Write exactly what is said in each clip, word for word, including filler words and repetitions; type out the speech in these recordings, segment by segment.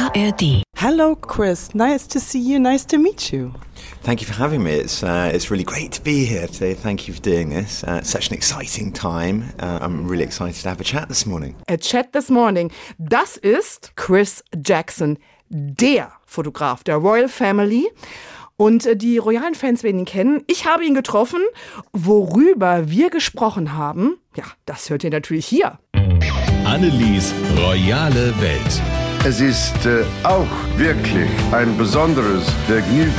A R D. Hello, Chris. Nice to see you. Nice to meet you. Thank you for having me. It's uh, it's really great to be here today. Thank you for doing this. Uh, it's such an exciting time. Uh, I'm really excited to have a chat this morning. A chat this morning. Das ist Chris Jackson, der Fotograf der Royal Family. Und die royalen Fans werden ihn kennen. Ich habe ihn getroffen. Worüber wir gesprochen haben, ja, das hört ihr natürlich hier. Annelies royale Welt. Es ist äh, auch wirklich ein besonderes Vergnügen.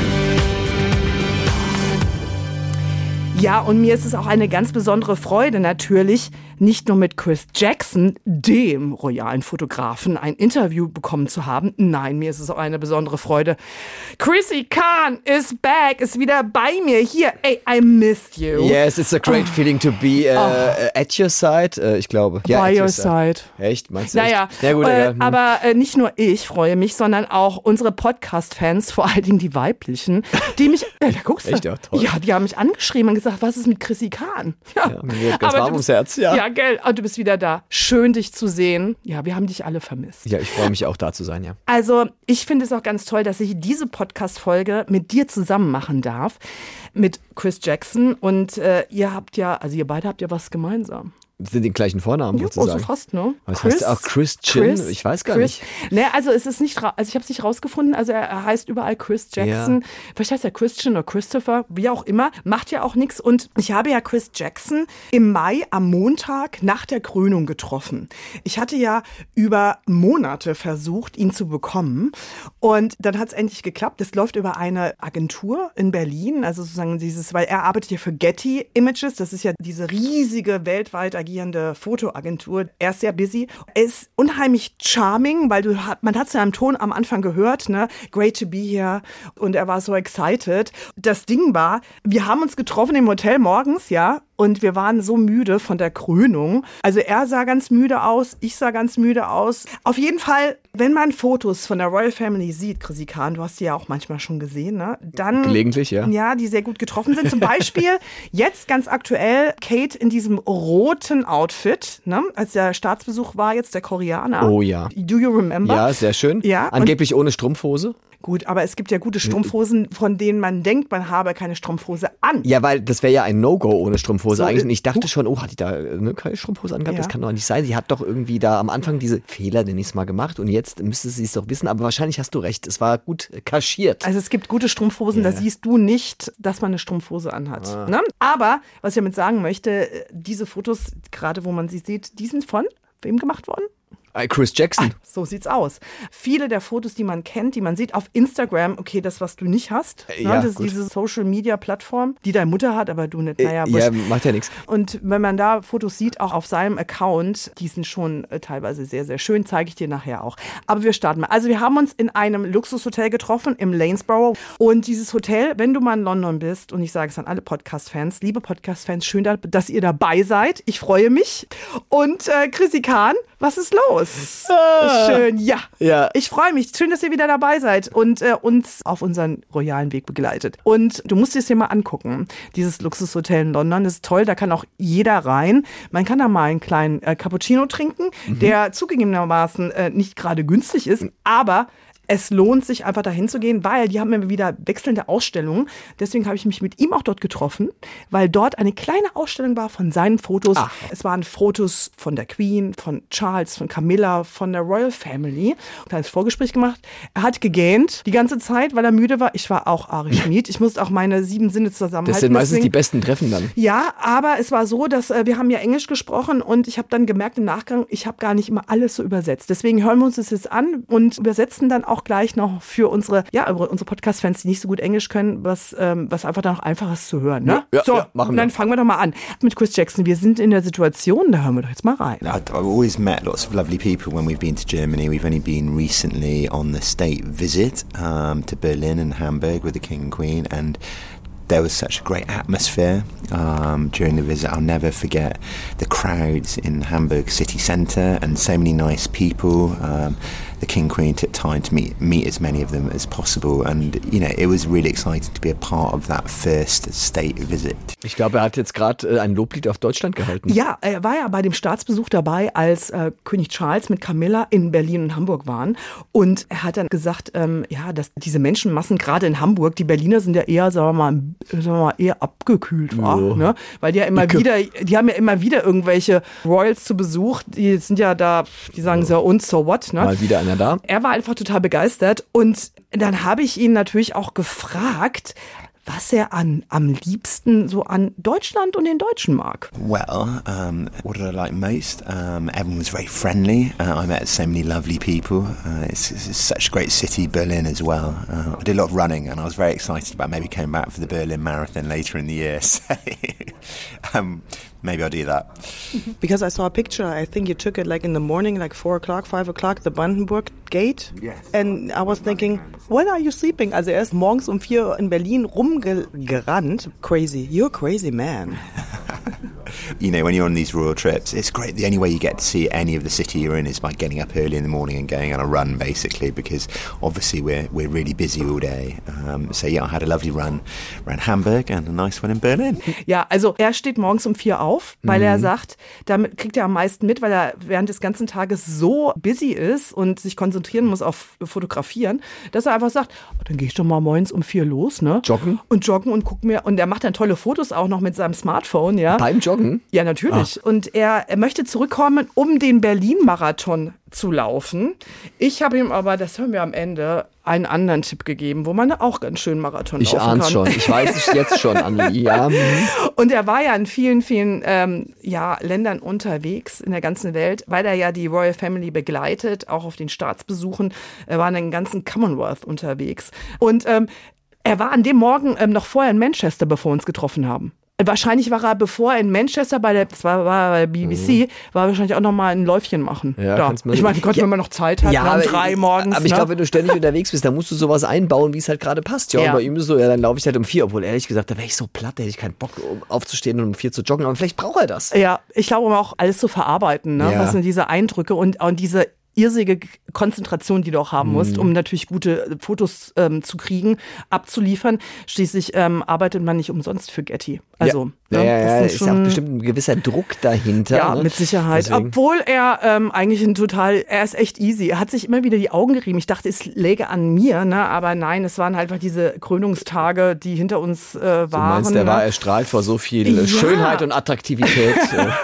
Ja, und mir ist es auch eine ganz besondere Freude natürlich, nicht nur mit Chris Jackson, dem royalen Fotografen, ein Interview bekommen zu haben. Nein, mir ist es auch eine besondere Freude. Chrissy Khan is back, ist wieder bei mir. Hier, ey, I missed you. Yes, it's a great oh. feeling to be uh, oh. at your side, uh, ich glaube. Ja, by your side. side. Echt? Meinst du naja, echt? Ja, gut, äh, ja. aber äh, nicht nur ich freue mich, sondern auch unsere Podcast-Fans, vor allen Dingen die weiblichen, die mich, äh, da guckst du. Echt, ja, toll. Ja, die haben mich angeschrieben und gesagt, was ist mit Chrissy Khan? Ja, ja mir ganz warm ums Herz, ja. Ja, gell, oh, du bist wieder da. Schön, dich zu sehen. Ja, wir haben dich alle vermisst. Ja, ich freue mich auch da zu sein, ja. Also, ich finde es auch ganz toll, dass ich diese Podcast-Folge mit dir zusammen machen darf, mit Chris Jackson. Und äh, ihr habt ja, also ihr beide habt ja was gemeinsam. Sind den gleichen Vornamen ja, sozusagen. Oh, so fast, ne? Was Chris, heißt auch Christian? Chris, ich weiß gar Chris. nicht. Ne, also es ist nicht, ra- also ich habe es nicht rausgefunden, also er, er heißt überall Chris Jackson. Ja. Vielleicht heißt er Christian oder Christopher, wie auch immer, macht ja auch nichts. Und ich habe ja Chris Jackson im Mai am Montag nach der Krönung getroffen. Ich hatte ja über Monate versucht, ihn zu bekommen. Und dann hat es endlich geklappt. Das läuft über eine Agentur in Berlin, also sozusagen dieses, weil er arbeitet ja für Getty Images, das ist ja diese riesige, weltweit agierende Foto Agentur. Er ist sehr busy. Er ist unheimlich charming, weil du man hat es ja im Ton am Anfang gehört, ne? Great to be here. Und er war so excited. Das Ding war, wir haben uns getroffen im Hotel morgens, ja. Und wir waren so müde von der Krönung. Also er sah ganz müde aus, ich sah ganz müde aus. Auf jeden Fall, wenn man Fotos von der Royal Family sieht, Chrissy Khan, du hast die ja auch manchmal schon gesehen, ne? Dann, gelegentlich, ja. Ja, die sehr gut getroffen sind. Zum Beispiel jetzt ganz aktuell Kate in diesem roten Outfit, ne? Als der Staatsbesuch war jetzt der Koreaner. Oh ja. Do you remember? Ja, sehr schön. Ja, angeblich ohne Strumpfhose. Gut, aber es gibt ja gute Strumpfhosen, von denen man denkt, man habe keine Strumpfhose an. Ja, weil das wäre ja ein No-Go ohne Strumpfhose so, eigentlich. Und ich dachte uh, schon, oh, hat die da ne, keine Strumpfhose angehabt? Ja. Das kann doch nicht sein. Sie hat doch irgendwie da am Anfang diese Fehler, den ich es mal gemacht. Und jetzt müsste sie es doch wissen. Aber wahrscheinlich hast du recht. Es war gut kaschiert. Also es gibt gute Strumpfhosen, yeah. da siehst du nicht, dass man eine Strumpfhose anhat. Ah. Ne? Aber, was ich damit sagen möchte, diese Fotos, gerade wo man sie sieht, die sind von wem gemacht worden? Chris Jackson. Ah, so sieht's aus. Viele der Fotos, die man kennt, die man sieht auf Instagram, okay, das, was du nicht hast, ja, ne, das ist gut. diese Social-Media-Plattform, die deine Mutter hat, aber du nicht. Naja, ja, macht ja nichts. Und wenn man da Fotos sieht, auch auf seinem Account, die sind schon äh, teilweise sehr, sehr schön, zeige ich dir nachher auch. Aber wir starten mal. Also wir haben uns in einem Luxushotel getroffen, im Lanesborough. Und dieses Hotel, wenn du mal in London bist, und ich sage es an alle Podcast-Fans, liebe Podcast-Fans, schön, dass ihr dabei seid. Ich freue mich. Und äh, Chrissy Khan, was ist los? Ah. Schön, ja. ja. Ich freue mich. Schön, dass ihr wieder dabei seid und äh, uns auf unseren royalen Weg begleitet. Und du musst es dir mal angucken. Dieses Luxushotel in London, das ist toll. Da kann auch jeder rein. Man kann da mal einen kleinen äh, Cappuccino trinken, mhm. der zugegebenermaßen äh, nicht gerade günstig ist, aber es lohnt sich einfach dahin zu gehen, weil die haben immer wieder wechselnde Ausstellungen. Deswegen habe ich mich mit ihm auch dort getroffen, weil dort eine kleine Ausstellung war von seinen Fotos. Ach. Es waren Fotos von der Queen, von Charles, von Camilla, von der Royal Family. Ein kleines Vorgespräch gemacht. Er hat gegähnt die ganze Zeit, weil er müde war. Ich war auch Ari Schmid. Ich musste auch meine sieben Sinne zusammenhalten. Das sind meistens Deswegen, die besten Treffen dann. Ja, aber es war so, dass äh, wir haben ja Englisch gesprochen und ich habe dann gemerkt im Nachgang, ich habe gar nicht immer alles so übersetzt. Deswegen hören wir uns das jetzt an und übersetzen dann auch gleich noch für unsere, ja, unsere Podcast-Fans, die nicht so gut Englisch können, was, ähm, was einfach dann auch einfach ist zu hören. Ne? Ja, ja, so, ja, machen und dann wir. fangen wir doch mal an. Mit Chris Jackson, wir sind in der Situation, da hören wir doch jetzt mal rein. I've always met lots of lovely people when we've been to Germany. We've only been recently on the state visit um, to Berlin and Hamburg with the King and Queen, and there was such a great atmosphere um, during the visit. I'll never forget the crowds in Hamburg city centre and so many nice people. Um, the King Queen took time to meet meet as many of them as possible, and you know it was really exciting to be a part of that first state visit. Ich glaube, er hat jetzt gerade äh, ein Loblied auf Deutschland gehalten. Ja, er war ja bei dem Staatsbesuch dabei, als äh, König Charles mit Camilla in Berlin und Hamburg waren. Und er hat dann gesagt, ähm, ja, dass diese Menschenmassen gerade in Hamburg, die Berliner sind ja eher, sagen wir mal, sagen wir mal eher abgekühlt war, oh. ne? Weil die ja immer Die wieder, die haben ja immer wieder irgendwelche Royals zu Besuch, die sind ja da, die sagen so, und so what, ne? Mal wieder einer da. Er war einfach total begeistert und dann habe ich ihn natürlich auch gefragt, was er an, am liebsten so an Deutschland und den Deutschen mag. Well, um, what did I like most? Um, everyone was very friendly. Uh, I met so many lovely people. Uh, it's, it's such a great city, Berlin as well. Uh, I did a lot of running, and I was very excited about maybe coming back for the Berlin Marathon later in the year. So, um, maybe I'll do that. Because I saw a picture, I think you took it like in the morning, like four o'clock, five o'clock, the Brandenburg Gate. Yes. And I was thinking, when are you sleeping? Also er ist morgens um vier in Berlin rumgerannt. Crazy. You're a crazy man. You know, when you're on these royal trips, it's great. The only way you get to see any of the city you're in is by getting up early in the morning and going on a run, basically, because obviously we're we're really busy all day. Um, so yeah, I had a lovely run around Hamburg and a nice one in Berlin. Ja, also er steht morgens um vier auf, weil mhm. er sagt, damit kriegt er am meisten mit, weil er während des ganzen Tages so busy ist und sich konzentrieren muss auf Fotografieren, dass er einfach sagt, oh, dann gehe ich doch mal morgens um vier los, ne? Joggen. Und joggen und guck mir, und er macht dann tolle Fotos auch noch mit seinem Smartphone, ja. Beim Joggen? Ja, natürlich. Ach. Und er, er möchte zurückkommen, um den Berlin-Marathon zu laufen. Ich habe ihm aber, das hören wir am Ende, einen anderen Tipp gegeben, wo man auch ganz schön Marathon ich laufen kann. Ich ahn's schon. Ich weiß es jetzt schon, Annelie. Ja. Und er war ja in vielen, vielen ähm, ja, Ländern unterwegs in der ganzen Welt, weil er ja die Royal Family begleitet, auch auf den Staatsbesuchen. Er war in den ganzen Commonwealth unterwegs. Und ähm, er war an dem Morgen ähm, noch vorher in Manchester, bevor wir uns getroffen haben. Wahrscheinlich war er, bevor er in Manchester bei der, das war, war bei B B C, mhm. war er wahrscheinlich auch noch mal ein Läufchen machen. Ja, da. Ich meine, Gott, ja, wenn man noch Zeit hat, ja, um drei morgens. Aber ich ne? glaube, wenn du ständig unterwegs bist, dann musst du sowas einbauen, wie es halt gerade passt. Ja, ja. Und bei ihm ist so, ja, dann laufe ich halt um vier. Obwohl, ehrlich gesagt, da wäre ich so platt, da hätte ich keinen Bock, um aufzustehen und um vier zu joggen. Aber vielleicht braucht er das. Ja, ich glaube, um auch alles zu verarbeiten, ne? Ja. Was sind diese Eindrücke und, und diese irrsinnige Konzentration, die du auch haben musst, um natürlich gute Fotos ähm, zu kriegen, abzuliefern. Schließlich ähm, arbeitet man nicht umsonst für Getty. Also, ja, ne, ja, ja, das ist, ist ja auch bestimmt ein gewisser Druck dahinter. Ja, ne? mit Sicherheit. Deswegen. Obwohl er ähm, eigentlich ein total, er ist echt easy. Er hat sich immer wieder die Augen gerieben. Ich dachte, es läge an mir, ne? Aber nein, es waren halt einfach diese Krönungstage, die hinter uns äh, waren. Du meinst, der ne? war erstrahlt vor so viel ja. Schönheit und Attraktivität.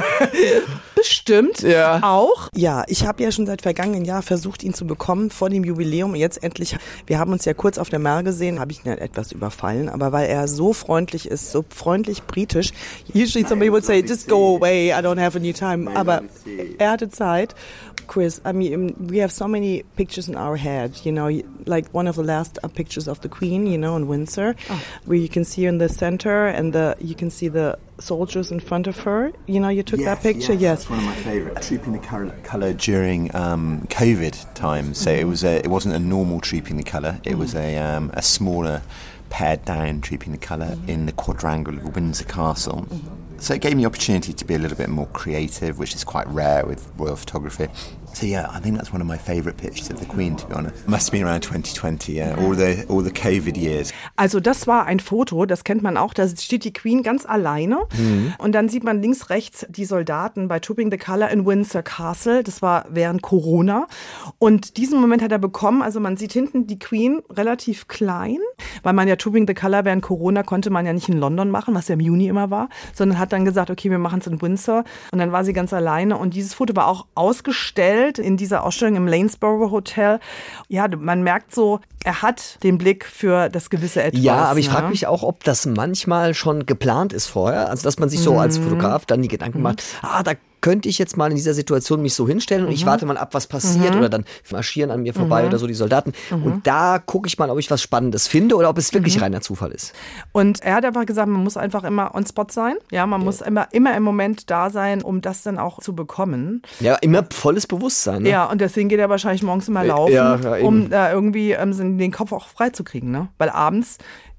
Bestimmt ja. auch. Ja, ich habe ja schon seit vergangenen Jahr versucht, ihn zu bekommen vor dem Jubiläum. Jetzt endlich, wir haben uns ja kurz auf der Mall gesehen, habe ich ihn halt etwas überfallen, aber weil er so freundlich ist, so freundlich britisch. Usually somebody would say, just go away, I don't have any time. Aber er hatte Zeit. Chris, I mean, we have so many pictures in our head, you know, like one of the last pictures of the Queen, you know, in Windsor, oh. where you can see her in the center and the you can see the soldiers in front of her. You know, you took yes, that picture? Yes, yes. That's one of my favourites. Trooping the colour, colour during um, COVID times, so mm-hmm. it was a, it wasn't a normal Trooping the Colour, it mm-hmm. was a um, a smaller pared down Trooping the Colour mm-hmm. in the quadrangle of Windsor Castle. Mm-hmm. So it gave me the opportunity to be a little bit more creative, which is quite rare with royal photography. So yeah, I think that's one of my favourite pictures of the Queen, to be honest. Must have been around twenty twenty, yeah, all the all the COVID years. Also das war ein Foto, das kennt man auch, da steht die Queen ganz alleine mhm. und dann sieht man links, rechts die Soldaten bei Trooping the Colour in Windsor Castle, das war während Corona und diesen Moment hat er bekommen, also man sieht hinten die Queen relativ klein, weil man ja Trooping the Colour während Corona konnte man ja nicht in London machen, was ja im Juni immer war, sondern hat dann gesagt, okay, wir machen es in Windsor und dann war sie ganz alleine und dieses Foto war auch ausgestellt in dieser Ausstellung im Lanesborough Hotel. Ja, man merkt so, er hat den Blick für das gewisse Etwas. Ja, aber ich ne? frage mich auch, ob das manchmal schon geplant ist vorher. Also, dass man sich so mhm. als Fotograf dann die Gedanken mhm. macht, ah, da könnte ich jetzt mal in dieser Situation mich so hinstellen und mhm. ich warte mal ab, was passiert mhm. oder dann marschieren an mir vorbei mhm. oder so die Soldaten mhm. und da gucke ich mal, ob ich was Spannendes finde oder ob es wirklich mhm. reiner Zufall ist. Und er hat einfach gesagt, man muss einfach immer on spot sein, ja, man ja. muss immer, immer im Moment da sein, um das dann auch zu bekommen. Ja, immer volles Bewusstsein. Ne? Ja, und deswegen geht er wahrscheinlich morgens immer laufen, ja, ja, um da irgendwie ähm, den Kopf auch frei zu kriegen, ne? Weil abends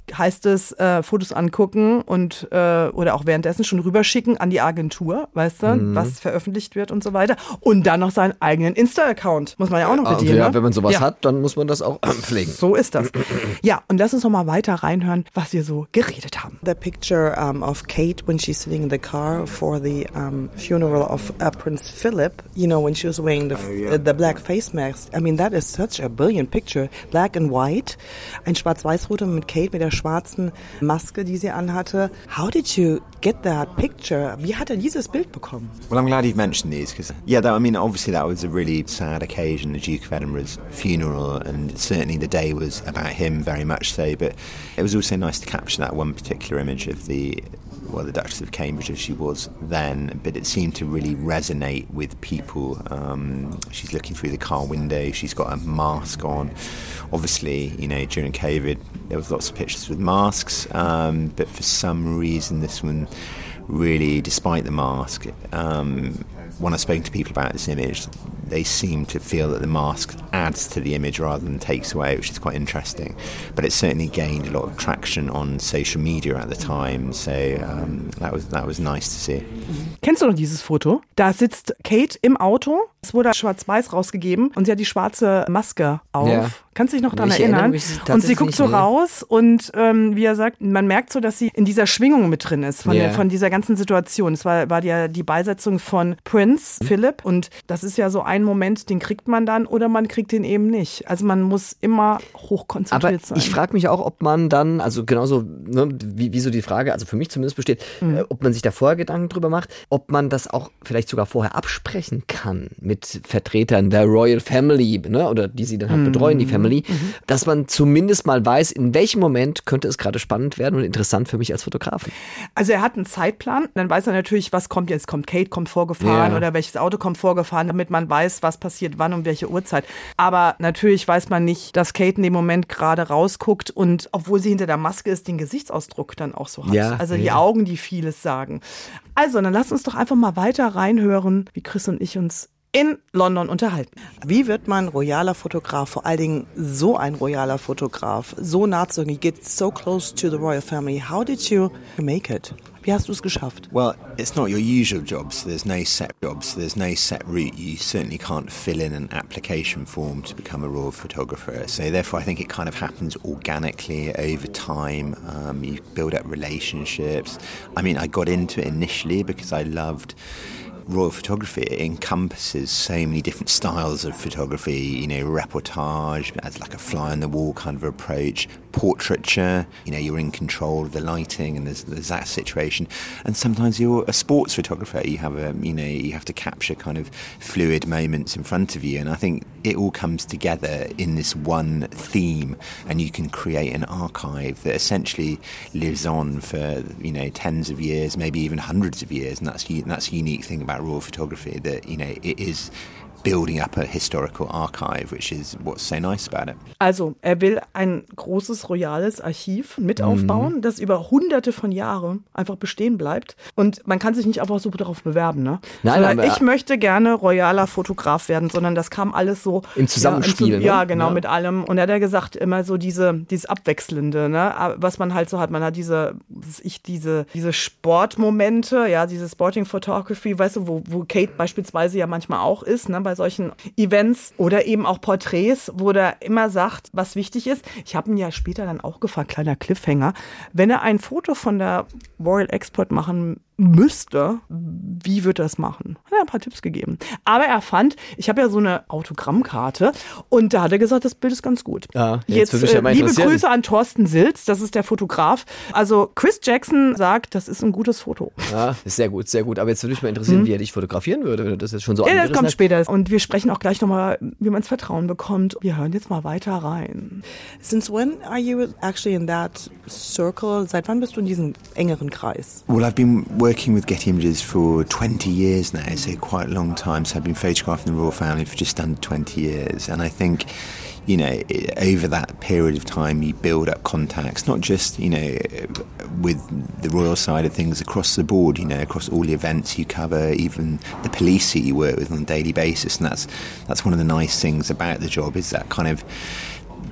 heißt es, äh, Fotos angucken und äh, oder auch währenddessen schon rüberschicken an die Agentur, weißt du, mhm. was veröffentlicht wird und so weiter. Und dann noch seinen eigenen Insta-Account. Muss man ja auch noch bedienen. Ja, ne? wenn man sowas ja. hat, dann muss man das auch pflegen. So ist das. Ja, und lass uns noch mal weiter reinhören, was wir so geredet haben. The picture um, of Kate when she's sitting in the car for the um, funeral of uh, Prince Philip, you know, when she was wearing the, oh, yeah. uh, the black face mask. I mean, that is such a brilliant picture. Black and white. Ein Schwarz-Weiß-Foto mit Kate mit der schwarzen Maske, die sie anhatte. How did you get that picture? Wie hat er dieses Bild bekommen? Well, I'm glad you've mentioned these because, yeah, that, I mean, obviously that was a really sad occasion, the Duke of Edinburgh's funeral, and certainly the day was about him very much so, but it was also nice to capture that one particular image of the, well, the Duchess of Cambridge as she was then, but it seemed to really resonate with people. Um, she's looking through the car window, she's got a mask on. Obviously, you know, during COVID, there was lots of pictures with masks, um, but for some reason this one really, despite the mask, um, when I've spoken to people about this image, they seem to feel that the mask adds to the image rather than takes away, which is quite interesting. But it certainly gained a lot of traction on social media at the time, so um, that was that was nice to see. Kennst du noch dieses Foto? Da sitzt Kate im Auto, es wurde schwarz-weiß rausgegeben und sie hat die schwarze Maske auf. Ja. Kannst du dich noch daran ich erinnern? Und sie guckt so nicht, raus und ähm, wie er sagt, man merkt so, dass sie in dieser Schwingung mit drin ist, von, yeah. der, von dieser ganzen Situation. Es war, war die, die Beisetzung von Prince Philip und das ist ja so ein Moment, den kriegt man dann oder man kriegt den eben nicht. Also man muss immer hochkonzentriert Aber sein. Ich frage mich auch, ob man dann, also genauso, ne, wie, wie so die Frage, also für mich zumindest besteht, mhm. äh, ob man sich da vorher Gedanken drüber macht, ob man das auch vielleicht sogar vorher absprechen kann mit Vertretern der Royal Family, ne, oder die sie dann halt mhm. betreuen, die Family, mhm. dass man zumindest mal weiß, in welchem Moment könnte es gerade spannend werden und interessant für mich als Fotografen. Also er hat einen Zeitplan, dann weiß er natürlich, was kommt jetzt, kommt Kate, kommt vorgefahren ja. oder welches Auto kommt vorgefahren, damit man weiß, was passiert, wann und welche Uhrzeit. Aber natürlich weiß man nicht, dass Kate in dem Moment gerade rausguckt und obwohl sie hinter der Maske ist, den Gesichtsausdruck dann auch so hat. Ja, also die ja. Augen, die vieles sagen. Also, dann lass uns doch einfach mal weiter reinhören, wie Chris und ich uns in London unterhalten. Wie wird man royaler Fotograf, vor allen Dingen so ein royaler Fotograf, so nah zu, you get so close to the royal family. How did you make it? Wie hast du es geschafft? Well, it's not your usual job, so there's no set jobs, there's no set route. You certainly can't fill in an application form to become a royal photographer. So therefore I think it kind of happens organically over time. Um, you build up relationships. I mean, I got into it initially because I loved royal photography. It encompasses so many different styles of photography, you know, reportage as like a fly on the wall kind of approach, portraiture, you know, you're in control of the lighting and there's, there's that situation. And sometimes you're a sports photographer, you have a, you know, you have to capture kind of fluid moments in front of you. And I think it all comes together in this one theme and you can create an archive that essentially lives on for, you know, tens of years, maybe even hundreds of years. And that's, that's a unique thing about raw photography, that, you know, it is building up a historical archive, which is what's so nice about it. Also, er will ein großes royales Archiv mit aufbauen, mhm. das über hunderte von Jahren einfach bestehen bleibt. Und man kann sich nicht einfach so darauf bewerben, ne? Nein, aber ich möchte gerne royaler Fotograf werden, sondern das kam alles so im Zusammenspiel. Ja, im, ne? ja genau, ja. mit allem. Und er hat ja gesagt, immer so diese, dieses Abwechselnde, ne? Was man halt so hat. Man hat diese, ich, diese, diese Sportmomente, ja, diese Sporting Photography, weißt du, wo, wo Kate beispielsweise ja manchmal auch ist, ne? Bei solchen Events oder eben auch Porträts, wo der immer sagt, was wichtig ist. Ich habe ihn ja später dann auch gefragt, kleiner Cliffhanger, wenn er ein Foto von der Royal Export machen müsste, wie würde er das machen? Hat er ein paar Tipps gegeben. Aber er fand, ich habe ja so eine Autogrammkarte und da hat er gesagt, das Bild ist ganz gut. Ja, jetzt jetzt äh, liebe Grüße an Thorsten Silz, das ist der Fotograf. Also Chris Jackson sagt, das ist ein gutes Foto. Ja, ist sehr gut, sehr gut. Aber jetzt würde mich mal interessieren, hm. wie er dich fotografieren würde, wenn du das jetzt schon so angerissen hast. Ja, das kommt hat. später. Und wir sprechen auch gleich nochmal, wie man das Vertrauen bekommt. Wir hören jetzt mal weiter rein. Since when are you actually in that circle? Seit wann bist du in diesem engeren Kreis? Well, I've been working with Getty Images for twenty years now, so quite a long time. So I've been photographing the royal family for just under twenty years. And I think, you know, over that period of time, you build up contacts, not just, you know, with the royal side of things across the board, you know, across all the events you cover, even the police that you work with on a daily basis. And that's, that's one of the nice things about the job, is that kind of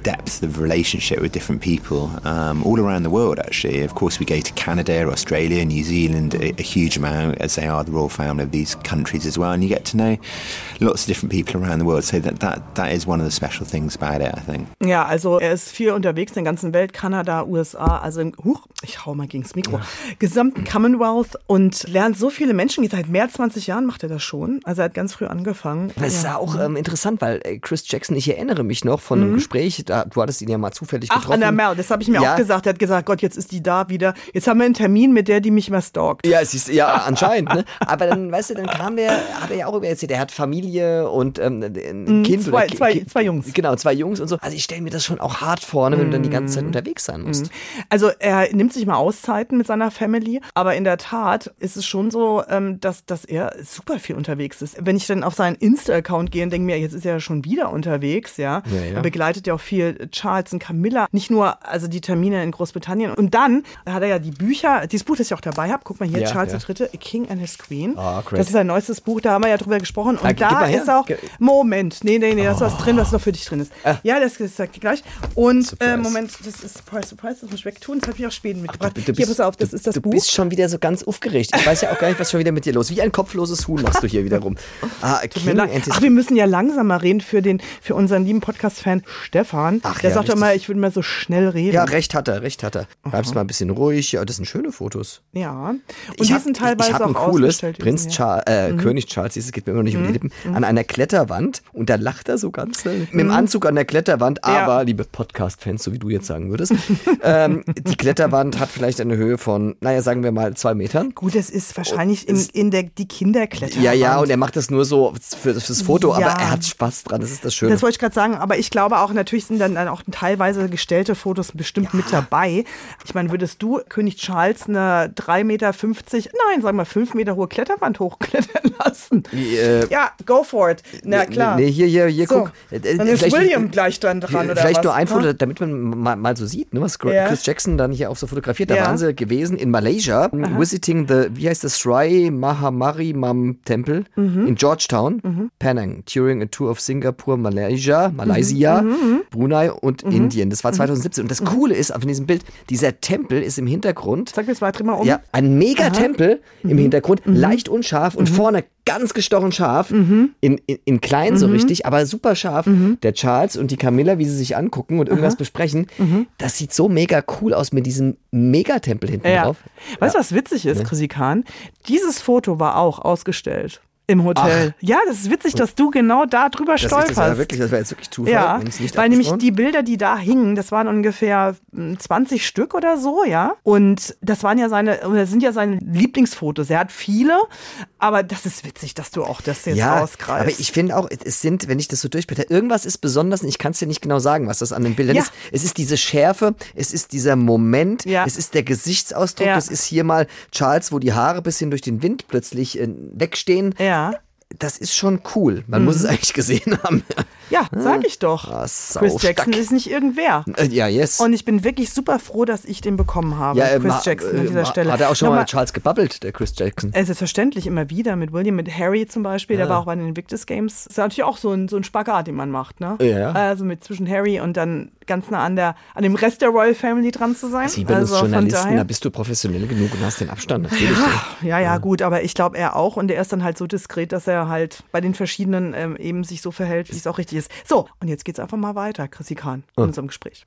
depth of relationship with different people um, all around the world, actually. Of course, we go to Canada, Australia, New Zealand a, a huge amount, as they are the royal family of these countries as well. And you get to know lots of different people around the world. So that, that, that is one of the special things about it, I think. Ja, also er ist viel unterwegs in der ganzen Welt, Kanada, U S A, also im, huch, ich hau mal gegens Mikro, ja. gesamten Commonwealth und lernt so viele Menschen. Seit mehr als zwanzig Jahren macht er das schon. Also er hat ganz früh angefangen. Das ist ja auch ähm, interessant, weil äh, Chris Jackson, ich erinnere mich noch von einem mhm. Gespräch, da, du hattest ihn ja mal zufällig getroffen. Ach, an der Mel, das habe ich mir ja. auch gesagt. Er hat gesagt, Gott, jetzt ist die da wieder. Jetzt haben wir einen Termin mit der, die mich mal stalkt. Ja, es ist, ja, anscheinend. Ne? Aber dann, weißt du, dann kam der, hat er ja auch über erzählt, er hat Familie und ähm, ein mhm, Kind. Zwei, oder zwei, kind, zwei Jungs. Genau, zwei Jungs und so. Also ich stelle mir das schon auch hart vor, ne, wenn mhm. du dann die ganze Zeit unterwegs sein musst. Also er nimmt sich mal Auszeiten mit seiner Family, aber in der Tat ist es schon so, dass, dass er super viel unterwegs ist. Wenn ich dann auf seinen Insta-Account gehe und denke mir, jetzt ist er ja schon wieder unterwegs, ja. ja, ja. Er begleitet ja auch viel Charles und Camilla, nicht nur also die Termine in Großbritannien. Und dann hat er ja die Bücher, dieses Buch, das ich auch dabei habe, guck mal hier, ja, Charles ja. der Dritte, A King and His Queen. Oh, das ist sein neuestes Buch, da haben wir ja drüber gesprochen. Und ah, da ist auch, Moment, nee, nee, nee, da ist was drin, was noch für dich drin ist. Ah. Ja, das, das sagt gleich. Und äh, Moment, das ist Surprise, Surprise, das muss ich wegtun, das habe ich auch später mitgebracht. Ach, du, du bist, hier, pass auf, das ist das du Buch. Du bist schon wieder so ganz aufgeregt. Ich weiß ja auch gar nicht, was schon wieder mit dir los ist. Wie ein kopfloses Huhn machst du hier wieder rum. Ah, King Ach, wir müssen ja langsamer reden für, den, für unseren lieben Podcast-Fan Stefan. Ach, der ja, sagt doch mal, ich würde mal so schnell reden. Ja, recht hat er, recht hat er. Bleibst mal ein bisschen ruhig. Ja, das sind schöne Fotos. Ja. Und ich die hab, sind teilweise ich hab auch ein cooles Prinz Charles, äh, mhm. König Charles, dieses geht mir immer noch nicht mhm. um die Lippen, an einer Kletterwand und da lacht er so ganz mhm. mit dem Anzug an der Kletterwand, aber, ja. liebe Podcast-Fans, so wie du jetzt sagen würdest, ähm, die Kletterwand hat vielleicht eine Höhe von, naja, sagen wir mal zwei Metern. Gut, das ist wahrscheinlich in, in der die Kinderkletterwand. Ja, ja, und er macht das nur so für, fürs Foto, ja. aber er hat Spaß dran, das ist das Schöne. Das wollte ich gerade sagen, aber ich glaube auch, natürlich sind dann, dann auch teilweise gestellte Fotos bestimmt ja. mit dabei. Ich meine, würdest du König Charles eine drei Meter fünfzig, nein, sagen wir fünf Meter hohe Kletterwand hochklettern lassen? Äh, ja, go for it. Na klar. Nee, hier, hier, hier, so. guck. Dann ist William gleich dann dran, oder Vielleicht was? nur ein Foto, damit man mal, mal so sieht, ne, was Chris ja. Jackson dann hier auch so fotografiert. Da ja. waren sie gewesen in Malaysia, Aha. visiting the, wie heißt das, Sri Mahamari Temple mhm. in Georgetown, mhm. Penang, during a tour of Singapore, Malaysia, Malaysia, mhm. Brunei und mhm. Indien. Das war zwanzig siebzehn. Und das Coole ist, auf diesem Bild, dieser Tempel ist im Hintergrund. Sag mir das weiter mal um. Ja, ein Megatempel mhm. im Hintergrund, mhm. leicht unscharf und mhm. vorne ganz gestochen scharf, mhm. in, in, in klein mhm. so richtig, aber super scharf. Mhm. Der Charles und die Camilla, wie sie sich angucken und irgendwas Aha. besprechen, mhm. das sieht so mega cool aus mit diesem Megatempel hinten ja. drauf. Weißt du, ja. was witzig ist, ja. Chrissy Kahn? Dieses Foto war auch ausgestellt. Im Hotel. Ach. Ja, das ist witzig, dass du genau da drüber das stolperst. Ist, das, war wirklich, das war jetzt wirklich Zufall. Ja, weil nämlich die Bilder, die da hingen, das waren ungefähr zwanzig Stück oder so, ja. Und das waren ja seine, das sind ja seine Lieblingsfotos. Er hat viele, aber das ist witzig, dass du auch das jetzt ja, rausgreifst. Aber ich finde auch, es sind, wenn ich das so durchblätter, irgendwas ist besonders, und ich kann es dir nicht genau sagen, was das an den Bildern ja. ist. Es ist diese Schärfe, es ist dieser Moment, ja. es ist der Gesichtsausdruck, ja. es ist hier mal Charles, wo die Haare ein bisschen durch den Wind plötzlich äh, wegstehen. Ja. Das ist schon cool. Man mhm. muss es eigentlich gesehen haben. Ja, sag ich doch. Ah, Chris Jackson ist nicht irgendwer. Äh, ja, yes. Und ich bin wirklich super froh, dass ich den bekommen habe, ja, äh, Chris ma, Jackson an dieser äh, Stelle. Hat er auch schon Nochmal, mal mit Charles gebabbelt, der Chris Jackson? Äh, selbstverständlich immer wieder mit William, mit Harry zum Beispiel, ja. der war auch bei den Invictus Games. Das ist natürlich auch so ein, so ein Spagat, den man macht, ne? Ja. Also mit zwischen Harry und dann ganz nah an, der, an dem Rest der Royal Family dran zu sein. Sie benutzt also Journalisten, da bist du professionell genug und hast den Abstand, natürlich. Ja, ja, ja, gut, aber ich glaube, er auch. Und er ist dann halt so diskret, dass er halt bei den verschiedenen ähm, eben sich so verhält, wie es auch richtig ist. So, und jetzt geht's einfach mal weiter, Chrissy Kahn, in oh. unserem Gespräch.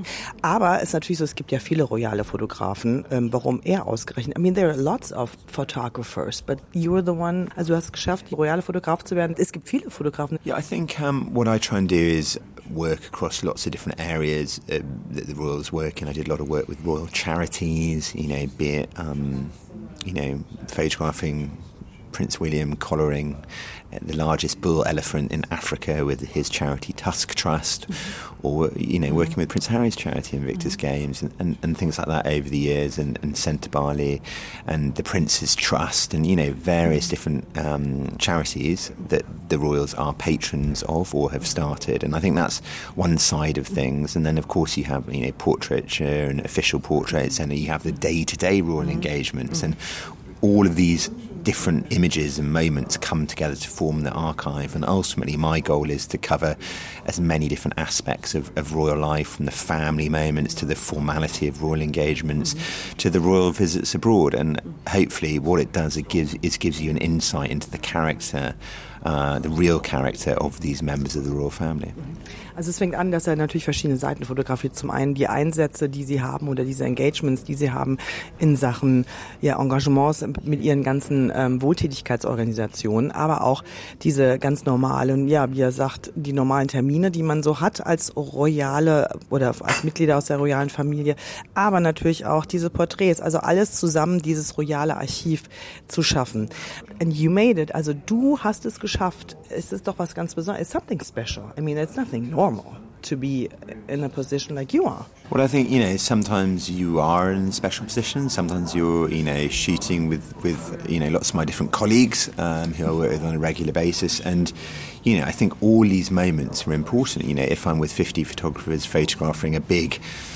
Aber es ist natürlich so, es gibt ja viele royale Fotografen. Ähm, warum er ausgerechnet? I mean, there are lots of photographers, but you're the one, also du hast es geschafft, die royale Fotograf zu werden. Es gibt viele Fotografen. Yeah, I think um, what I try and do is work across lots of different areas uh, that the royals work in. I did a lot of work with royal charities, you know, be it, um, you know, photographing Prince William collaring the largest bull elephant in Africa with his charity Tusk Trust, mm-hmm. or, you know, working with Prince Harry's charity Invictus mm-hmm. Games and, and, and things like that over the years, and, and Centre Bali and the Prince's Trust, and, you know, various different um, charities that the royals are patrons of or have started. And I think that's one side of things. And then, of course, you have, you know, portraiture and official portraits, and you have the day-to-day royal mm-hmm. engagements, and all of these different images and moments come together to form the archive. And ultimately, my goal is to cover as many different aspects of, of royal life, from the family moments to the formality of royal engagements mm-hmm. to the royal visits abroad. And hopefully what it does, it gives, it gives you an insight into the character, uh, the real character of these members of the royal family. Also es fängt an, dass er natürlich verschiedene Seiten fotografiert. Zum einen die Einsätze, die sie haben oder diese Engagements, die sie haben in Sachen ja, Engagements mit ihren ganzen ähm, Wohltätigkeitsorganisationen, aber auch diese ganz normalen, ja, wie er sagt, die normalen Termine, die man so hat als royale oder als Mitglieder aus der royalen Familie, aber natürlich auch diese Porträts, also alles zusammen, dieses royale Archiv zu schaffen. And you made it, also du hast es geschafft. Es ist doch was ganz Besonderes. It's something special. I mean, it's nothing normal to be in a position like you are. Well, I think, you know, sometimes you are in a special position. Sometimes you're, you know, shooting with, with you know, lots of my different colleagues um, who I work with on a regular basis. And, you know, I think all these moments are important. You know, if I'm with fifty photographers photographing a big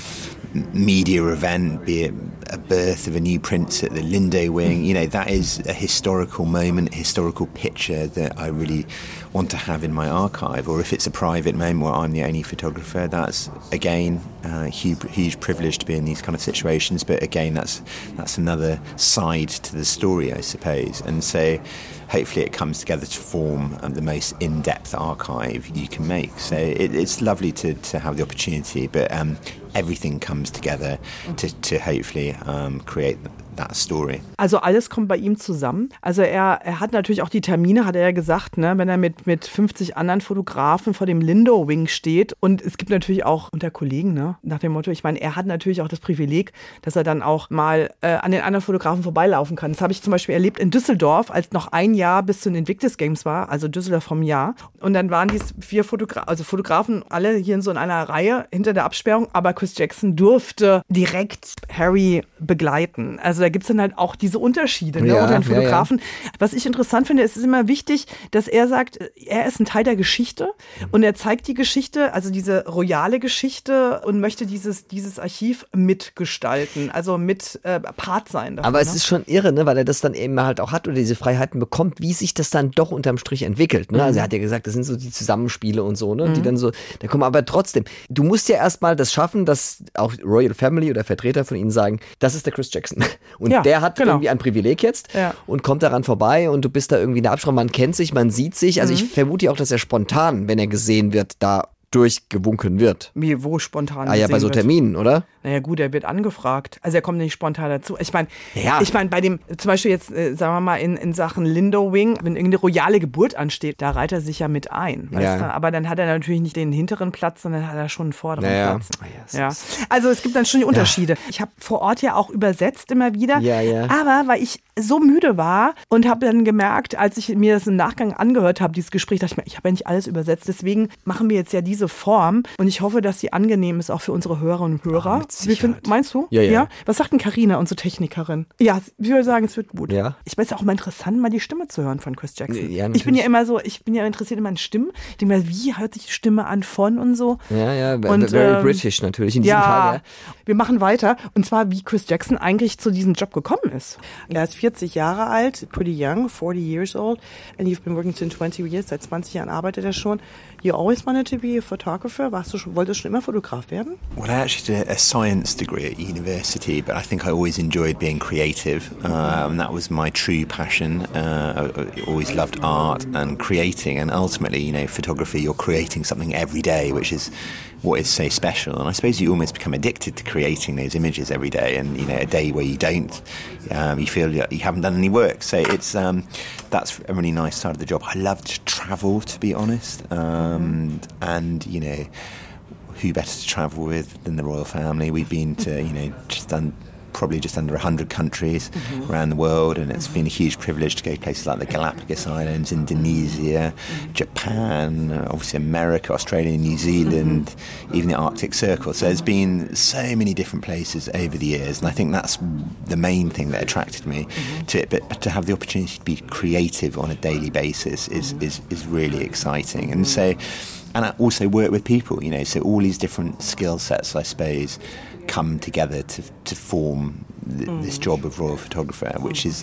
media event, be it a birth of a new prince at the Lindo Wing, you know, that is a historical moment, a historical picture that I really want to have in my archive. Or if it's a private moment where I'm the only photographer, that's, again, a huge, huge privilege to be in these kind of situations. But again, that's that's another side to the story, I suppose. And so hopefully it comes together to form um, the most in-depth archive you can make. So it, it's lovely to, to have the opportunity, but um, everything comes together to, to hopefully um, create that story. Also alles kommt bei ihm zusammen. Also er, er hat natürlich auch die Termine, hat er ja gesagt, ne, wenn er mit, mit fünfzig anderen Fotografen vor dem Lindo Wing steht. Und es gibt natürlich auch unter Kollegen, ne, nach dem Motto, ich meine, er hat natürlich auch das Privileg, dass er dann auch mal äh, an den anderen Fotografen vorbeilaufen kann. Das habe ich zum Beispiel erlebt in Düsseldorf, als noch ein Jahr bis zu den Invictus Games war, also Düsseldorf vom Jahr. Und dann waren die vier Fotografen, also Fotografen alle hier in so in einer Reihe hinter der Absperrung, aber Chris Jackson durfte direkt Harry begleiten. Also da gibt es dann halt auch diese Unterschiede ne, ja, unter den Fotografen. Ja, ja. Was ich interessant finde, es ist immer wichtig, dass er sagt, er ist ein Teil der Geschichte und er zeigt die Geschichte, also diese royale Geschichte und möchte dieses, dieses Archiv mitgestalten, also mit äh, Part sein. Davon, Aber es ne? ist schon irre, ne, weil er das dann eben halt auch hat oder diese Freiheiten bekommt, wie sich das dann doch unterm Strich entwickelt. Ne? Mhm. Also er hat ja gesagt, das sind so die Zusammenspiele und so, ne, mhm. die dann so, da kommen aber trotzdem, du musst ja erstmal das schaffen, dass auch Royal Family oder Vertreter von ihnen sagen, das ist der Chris Jackson. Und ja, der hat genau. irgendwie ein Privileg jetzt ja. und kommt daran vorbei und du bist da irgendwie in der Absprache, man kennt sich, man sieht sich. Also mhm. ich vermute ja auch, dass er spontan, wenn er gesehen wird, da durchgewunken wird. Wie, wo spontan Ah ja, bei so wird. Terminen, oder? Naja gut, er wird angefragt. Also er kommt nicht spontan dazu. Ich meine, ja. ich meine, bei dem, zum Beispiel jetzt, äh, sagen wir mal, in, in Sachen Lindo Wing, wenn irgendeine royale Geburt ansteht, da reiht er sich ja mit ein. Weißt Ja. du? Aber dann hat er natürlich nicht den hinteren Platz, sondern hat er schon einen vorderen Ja, ja. Platz. Ah, ja, so Ja. ist- Also es gibt dann schon die Unterschiede. Ich habe vor Ort ja auch übersetzt immer wieder. Ja, ja. Aber weil ich so müde war und habe dann gemerkt, als ich mir das im Nachgang angehört habe, dieses Gespräch, dachte ich mir, ich habe ja nicht alles übersetzt. Deswegen machen wir jetzt ja diese Form und ich hoffe, dass sie angenehm ist auch für unsere Hörerinnen und Hörer. Ah, mit Wie find, Sicherheit. meinst du? Ja, ja. Was sagt denn Carina, unsere Technikerin? Ja, ich würde sagen, es wird gut. Ja. Ich weiß auch mal interessant, mal die Stimme zu hören von Chris Jackson. Ja, ich bin ja natürlich. immer so, ich bin ja interessiert in meinen Stimmen. Ich denke mal, wie hört sich die Stimme an von und so? Ja, ja, Und, very ähm, British natürlich in diesem Ja, Fall. Ja. wir machen weiter. Und zwar, wie Chris Jackson eigentlich zu diesem Job gekommen ist. Er ist vierzig Jahre alt, pretty young, forty years old, and you've been working since twenty years. Seit zwanzig Jahren arbeitet er schon. You always wanted to be a photographer? Warst du schon, wolltest du schon immer Fotograf werden? Well, I actually did a science degree at university, but I think I always enjoyed being creative, uh, and that was my true passion. Uh, I I always loved art and creating, and ultimately, you know, photography, you're creating something every day, which is what is so special. And I suppose you almost become addicted to creating those images every day, and, you know, a day where you don't, um, you feel you haven't done any work. So it's um, that's a really nice side of the job. I love to travel, to be honest, um, and, you know, who better to travel with than the royal family? We've been to, you know, just done probably just under one hundred countries mm-hmm. around the world, and it's been a huge privilege to go to places like the Galapagos Islands, Indonesia, mm-hmm. Japan, obviously America, Australia, New Zealand, mm-hmm. even the Arctic Circle. So there's been so many different places over the years, and I think that's the main thing that attracted me mm-hmm. to it. But, but to have the opportunity to be creative on a daily basis is, mm-hmm. is, is really exciting. And so, and I also work with people, you know, so all these different skill sets, I suppose, come together to to form th- mm. this job of royal photographer, which is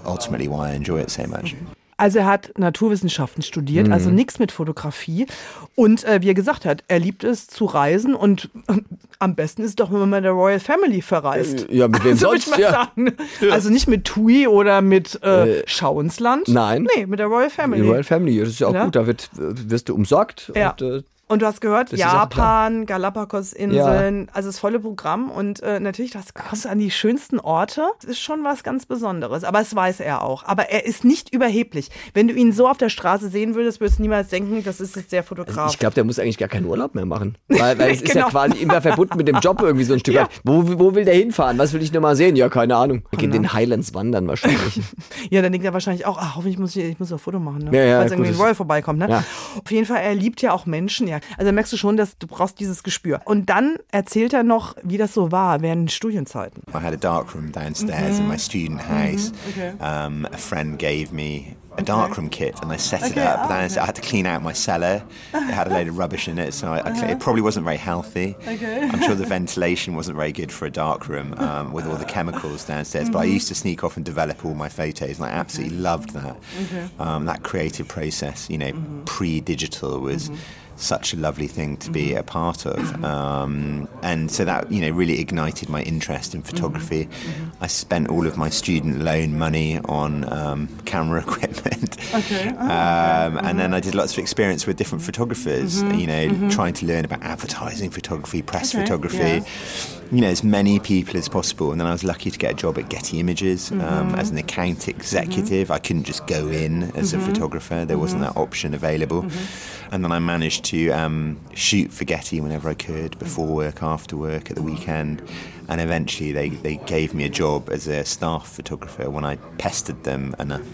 ultimately why I enjoy it so much. Also er hat Naturwissenschaften studiert, mhm. also nichts mit Fotografie. Und äh, wie er gesagt hat, er liebt es zu reisen und äh, am besten ist es doch, wenn man mit der Royal Family verreist. Ja, mit wem so sonst? Würde ich mal ja. sagen. Also nicht mit Tui oder mit äh, äh, Schau ins Land. Nein. Nee, mit der Royal Family. Die Royal Family, das ist ja auch ja. gut, da wird, wirst du umsorgt. Ja. Und, äh, Und du hast gehört, das Japan, Galapagos-Inseln, ja. also das volle Programm. Und äh, natürlich, das kommst du an die schönsten Orte. Das ist schon was ganz Besonderes. Aber das weiß er auch. Aber er ist nicht überheblich. Wenn du ihn so auf der Straße sehen würdest, würdest du niemals denken, das ist jetzt der Fotograf. Ich glaube, der muss eigentlich gar keinen Urlaub mehr machen. Weil, weil es ist genau. ja quasi immer verbunden mit dem Job irgendwie so ein Stück ja. weit. Wo, wo will der hinfahren? Was will ich noch mal sehen? Ja, keine Ahnung. Er geht in den Highlands wandern wahrscheinlich. Ja, dann denkt er wahrscheinlich auch, ach, hoffentlich muss ich, ich muss ein Foto machen, ne? Ja, ja, Falls irgendwie ein gut, Royal vorbeikommt. Ne? Ja. Auf jeden Fall, er liebt ja auch Menschen. Ja. Also merkst du schon, dass du brauchst dieses Gespür. Und dann erzählt er noch, wie das so war während Studienzeiten. I had a darkroom downstairs mhm. in my student house. Mhm. Okay. Um, a friend gave me a darkroom okay. kit and I set okay. it up. Oh, Then okay. I had to clean out my cellar. It had a load of rubbish in it, so I, uh-huh. I, it probably wasn't very healthy. Okay. I'm sure the ventilation wasn't very good for a darkroom um, with all the chemicals downstairs. Mm-hmm. But I used to sneak off and develop all my photos, and I absolutely okay. loved that. Okay. Um, that creative process, you know, mm-hmm. pre-digital was. Mm-hmm. Such a lovely thing to be a part of, um, and so that you know really ignited my interest in photography. Mm-hmm. I spent all of my student loan money on um, camera equipment, okay. oh, um, okay. and then I did lots of experience with different photographers. Mm-hmm. You know, mm-hmm. trying to learn about advertising photography, press okay. photography. Yeah. You know, as many people as possible, and then I was lucky to get a job at Getty Images mm-hmm. um, as an account executive. Mm-hmm. I couldn't just go in as mm-hmm. a photographer; there wasn't mm-hmm. that option available. Mm-hmm. And then I managed to um, shoot for Getty whenever I could, before work, after work, at the weekend. And eventually they, they gave me a job as a staff photographer when I pestered them enough.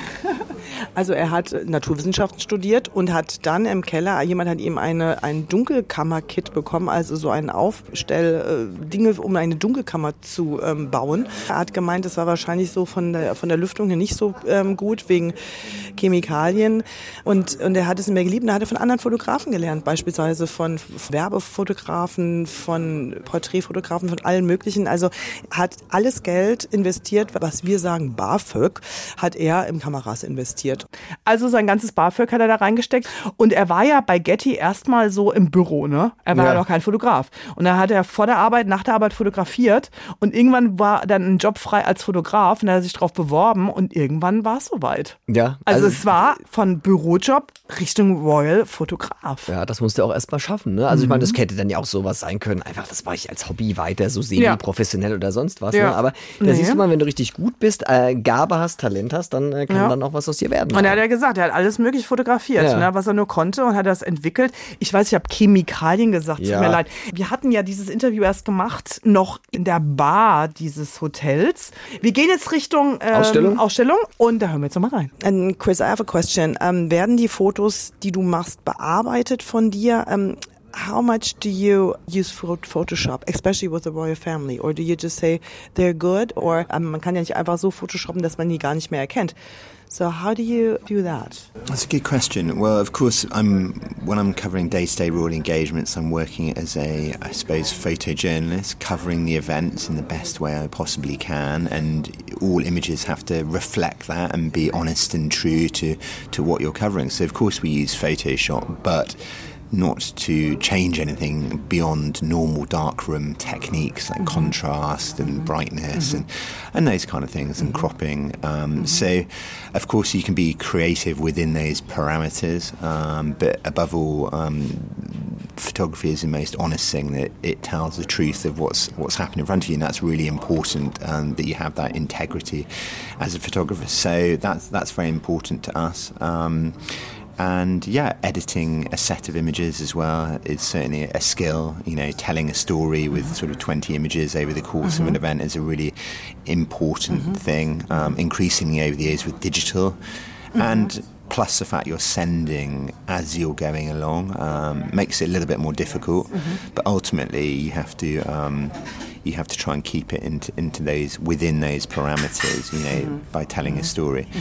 Also er hat Naturwissenschaften studiert und hat dann im Keller, jemand hat ihm eine, ein Dunkelkammer-Kit bekommen, also so ein Aufstell, äh, Dinge, um eine Dunkelkammer zu ähm, bauen. Er hat gemeint, das war wahrscheinlich so von der, von der Lüftung her nicht so ähm, gut, wegen Chemikalien. Und, und er hat es immer geliebt und er hatte von anderen Fotografen gelernt, beispielsweise von Werbefotografen, von Porträtfotografen, von allen möglichen. Also hat alles Geld investiert, was wir sagen BAföG, hat er in Kameras investiert. Also sein ganzes BAföG hat er da reingesteckt und er war ja bei Getty erstmal so im Büro, ne? Er war ja, ja noch kein Fotograf. Und dann hat er vor der Arbeit, nach der Arbeit fotografiert und irgendwann war dann ein Job frei als Fotograf und er hat sich drauf beworben und irgendwann war es soweit. Ja. Also, also es war von Bürojob Richtung Royal Fotograf. Ja, das musste er auch erstmal schaffen, ne? Also mhm. ich meine, das hätte dann ja auch sowas sein können. Einfach, das war ich als Hobby weiter, so semi-professionell ja. oder sonst was. Ja. Ne? Aber da nee. siehst du mal, wenn du richtig gut bist, äh, Gabe hast, Talent hast, dann äh, kann ja. dann auch was aus dir werden. Und er hat ja gesagt, er hat alles mögliche fotografiert, ja. ne, was er nur konnte und hat das entwickelt. Ich weiß, ich habe Chemikalien gesagt, ja. tut mir leid. Wir hatten ja dieses Interview erst gemacht, noch in der Bar dieses Hotels. Wir gehen jetzt Richtung ähm, Ausstellung. Ausstellung und da hören wir jetzt nochmal rein. And Chris, I have a question. Um, werden die Fotos, die du machst, bearbeitet von dir? Um, How much do you use Photoshop, especially with the royal family? Or do you just say they're good? Or um, man kann ja nicht einfach so photoshoppen, dass man die gar nicht mehr erkennt. So how do you do that? That's a good question. Well, of course, I'm when I'm covering day-to-day royal engagements, I'm working as a, I suppose, photojournalist, covering the events in the best way I possibly can, and all images have to reflect that and be honest and true to, to what you're covering. So, of course, we use Photoshop, but not to change anything beyond normal darkroom techniques like mm-hmm. contrast and brightness mm-hmm. and, and those kind of things mm-hmm. and cropping. Um, mm-hmm. So, of course, you can be creative within those parameters, um, but above all, um, photography is the most honest thing, that it tells the truth of what's what's happening in front of you, and that's really important, um, that you have that integrity as a photographer. So that's that's very important to us. Um, And yeah, editing a set of images as well is certainly a skill. You know, telling a story with sort of twenty images over the course mm-hmm. of an event is a really important mm-hmm. thing, um, increasingly over the years with digital. Mm-hmm. And plus the fact you're sending as you're going along um, makes it a little bit more difficult. Mm-hmm. But ultimately you have to... Um, you have to try and keep it into, into those, within those parameters, you know, mm-hmm. by telling mm-hmm. a story. Mm-hmm.